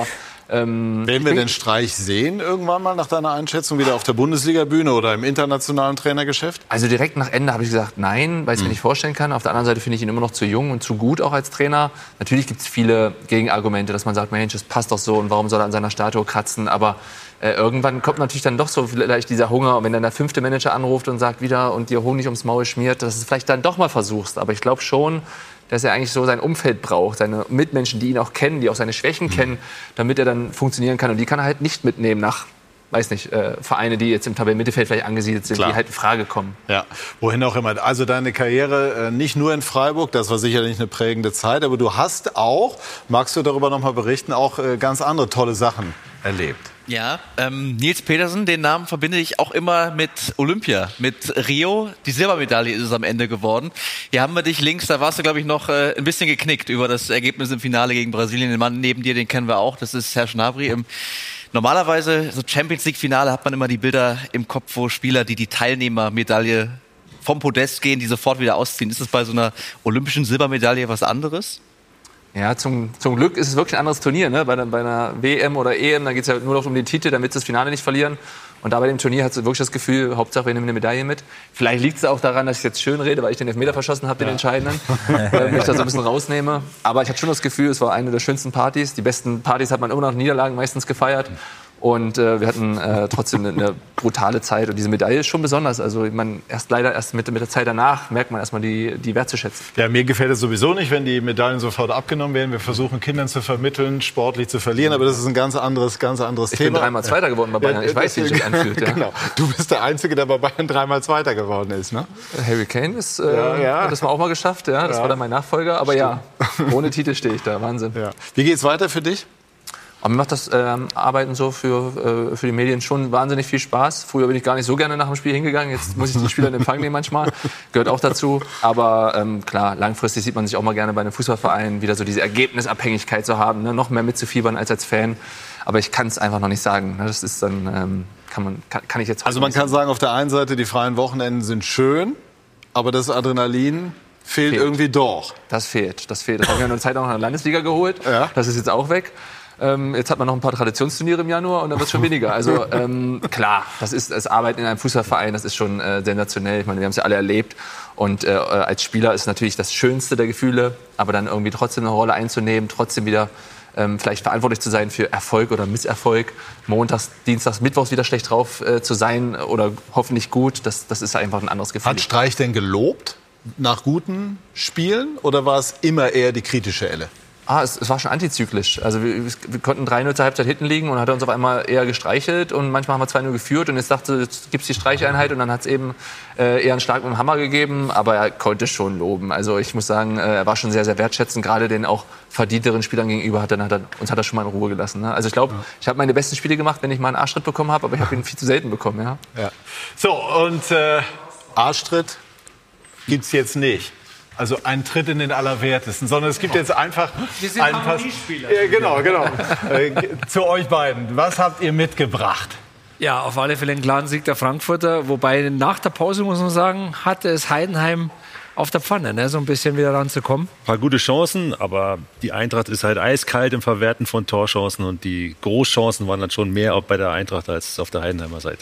Ähm, Werden wir den Streich sehen irgendwann mal nach deiner Einschätzung wieder auf der Bundesliga-Bühne oder im internationalen Trainergeschäft? Also direkt nach Ende habe ich gesagt, nein, weil ich es mir nicht vorstellen kann. Auf der anderen Seite finde ich ihn immer noch zu jung und zu gut auch als Trainer. Natürlich gibt es viele Gegenargumente, dass man sagt, Mensch, das passt doch so und warum soll er an seiner Statue kratzen? Aber äh, irgendwann kommt natürlich dann doch so vielleicht dieser Hunger. Und wenn dann der fünfte Manager anruft und sagt wieder und dir Honig ums Maul schmiert, dass du es vielleicht dann doch mal versuchst. Aber ich glaube schon, dass er eigentlich so sein Umfeld braucht, seine Mitmenschen, die ihn auch kennen, die auch seine Schwächen mhm. kennen, damit er dann funktionieren kann. Und die kann er halt nicht mitnehmen nach, weiß nicht, äh, Vereine, die jetzt im Tabellenmittelfeld vielleicht angesiedelt sind, Klar. die halt in Frage kommen. Ja, wohin auch immer. Also deine Karriere äh, nicht nur in Freiburg, das war sicherlich eine prägende Zeit, aber du hast auch, magst du darüber noch mal berichten, auch äh, ganz andere tolle Sachen erlebt. Ja, ähm, Nils Petersen, den Namen verbinde ich auch immer mit Olympia, mit Rio. Die Silbermedaille ist es am Ende geworden. Hier haben wir dich links, da warst du, glaube ich, noch äh, ein bisschen geknickt über das Ergebnis im Finale gegen Brasilien. Den Mann neben dir, den kennen wir auch, das ist Serge Gnabry. Im, normalerweise, so Champions-League-Finale, hat man immer die Bilder im Kopf, wo Spieler, die die Teilnehmermedaille vom Podest gehen, die sofort wieder ausziehen. Ist das bei so einer olympischen Silbermedaille was anderes? Ja, zum, zum Glück ist es wirklich ein anderes Turnier. Ne? Bei, der, bei einer W M oder E M, da geht es ja nur noch um den Titel, damit sie das Finale nicht verlieren. Und da bei dem Turnier hat sie wirklich das Gefühl, Hauptsache wir nehmen eine Medaille mit. Vielleicht liegt es auch daran, dass ich jetzt schön rede, weil ich den Elfmeter verschossen habe, ja. den entscheidenden. äh, mich da so ein bisschen rausnehme. Aber ich hatte schon das Gefühl, es war eine der schönsten Partys. Die besten Partys hat man immer nach Niederlagen meistens gefeiert. Und äh, wir hatten äh, trotzdem eine, eine brutale Zeit. Und diese Medaille ist schon besonders. Also man erst leider erst mit, mit der Zeit danach merkt man erstmal die, die wertzuschätzen. Ja, mir gefällt es sowieso nicht, wenn die Medaillen sofort abgenommen werden. Wir versuchen Kindern zu vermitteln, sportlich zu verlieren. Aber das ist ein ganz anderes, ganz anderes ich Thema. Ich bin dreimal Zweiter geworden bei Bayern. Ich weiß, wie sich das anfühlt. Ja. Genau. Du bist der Einzige, der bei Bayern dreimal Zweiter geworden ist, ne? Harry Kane ist, äh, ja, ja. hat das mal auch mal geschafft. Ja, das ja. war dann mein Nachfolger. Aber Stimmt. ja, ohne Titel stehe ich da. Wahnsinn. Ja. Wie geht's weiter für dich? Aber mir macht das ähm, Arbeiten so für, äh, für die Medien schon wahnsinnig viel Spaß. Früher bin ich gar nicht so gerne nach dem Spiel hingegangen. Jetzt muss ich die Spieler in Empfang nehmen manchmal. Gehört auch dazu. Aber ähm, klar, langfristig sieht man sich auch mal gerne bei einem Fußballverein wieder so diese Ergebnisabhängigkeit zu haben, ne? Noch mehr mitzufiebern als als Fan. Aber ich kann es einfach noch nicht sagen. Ne? Das ist dann, ähm, kann man, kann, kann ich jetzt. Also man kann sagen, auf der einen Seite, die freien Wochenenden sind schön, aber das Adrenalin fehlt, fehlt. irgendwie doch. Das fehlt, das fehlt. Das haben wir ja eine Zeit auch noch in der Landesliga geholt. Ja. Das ist jetzt auch weg. Ähm, jetzt hat man noch ein paar Traditionsturniere im Januar und dann wird es schon weniger. Also ähm, klar, das ist das Arbeiten in einem Fußballverein, das ist schon äh, sensationell. Ich meine, wir haben es ja alle erlebt. Und äh, als Spieler ist natürlich das Schönste der Gefühle, aber dann irgendwie trotzdem eine Rolle einzunehmen, trotzdem wieder ähm, vielleicht verantwortlich zu sein für Erfolg oder Misserfolg, montags, dienstags, mittwochs wieder schlecht drauf äh, zu sein oder hoffentlich gut, das, das ist einfach ein anderes Gefühl. Hat Streich denn gelobt nach guten Spielen oder war es immer eher die kritische Elle? Ah, es, es war schon antizyklisch. Also wir, wir konnten drei null zur Halbzeit hinten liegen und hat er uns auf einmal eher gestreichelt und manchmal haben wir zwei null geführt und jetzt dachte, jetzt gibt's die Streicheinheit und dann hat es eben äh, eher einen Schlag mit dem Hammer gegeben, aber er konnte schon loben. Also ich muss sagen, äh, er war schon sehr, sehr wertschätzend, gerade den auch verdienteren Spielern gegenüber hat, dann hat er, uns hat er schon mal in Ruhe gelassen. Ne? Also ich glaube, ja. ich habe meine besten Spiele gemacht, wenn ich mal einen Arschtritt bekommen habe, aber ich habe ihn viel zu selten bekommen. Ja. Ja. So, und äh, Arschtritt gibt's jetzt nicht. Also ein Tritt in den Allerwertesten, sondern es gibt jetzt einfach... Wir sind ein Harmoniespieler. Ja, genau, genau. äh, zu euch beiden. Was habt ihr mitgebracht? Ja, auf alle Fälle einen klaren Sieg der Frankfurter. Wobei nach der Pause, muss man sagen, hatte es Heidenheim auf der Pfanne, ne? So ein bisschen wieder ranzukommen. Ein paar gute Chancen, aber die Eintracht ist halt eiskalt im Verwerten von Torchancen. Und die Großchancen waren dann schon mehr bei der Eintracht als auf der Heidenheimer Seite.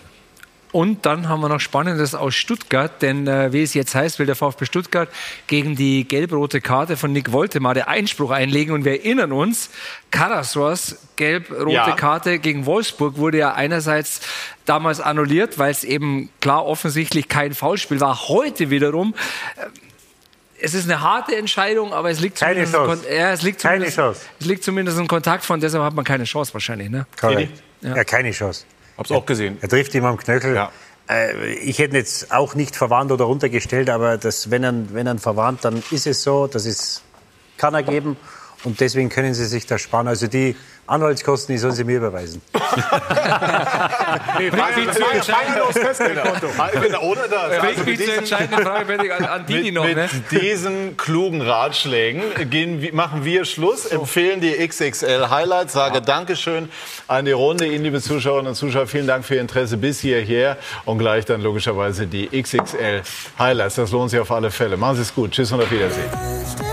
Und dann haben wir noch Spannendes aus Stuttgart, denn äh, wie es jetzt heißt, will der VfB Stuttgart gegen die gelb-rote Karte von Nick Woltemade Einspruch einlegen. Und wir erinnern uns, Karasors gelb-rote ja. Karte gegen Wolfsburg wurde ja einerseits damals annulliert, weil es eben klar offensichtlich kein Foulspiel war. Heute wiederum... Äh, Es ist eine harte Entscheidung, aber es liegt keine zumindest, Chance. Ja, es liegt keine zumindest, Chance. Es liegt zumindest ein Kontakt von, deshalb hat man keine Chance wahrscheinlich. Ne? Korrekt. Ja. ja, keine Chance. Hab's auch gesehen. Er trifft ihm am Knöchel. Ja. Äh, ich hätte ihn jetzt auch nicht verwarnt oder runtergestellt, aber das, wenn, er, wenn er ihn verwarnt, dann ist es so. Das ist, kann er geben. Und deswegen können Sie sich das sparen. Also die Anwaltskosten, die sollen Sie mir überweisen. nee, Bringt zu entscheidende Frage an, an Dini noch. Mit ne? diesen klugen Ratschlägen gehen, machen wir Schluss, empfehlen die X X L Highlights, sage ja. Dankeschön an die Runde, Ihnen, liebe Zuschauerinnen und Zuschauer. Vielen Dank für Ihr Interesse bis hierher und gleich dann logischerweise die X X L Highlights. Das lohnt sich auf alle Fälle. Machen Sie es gut. Tschüss und auf Wiedersehen.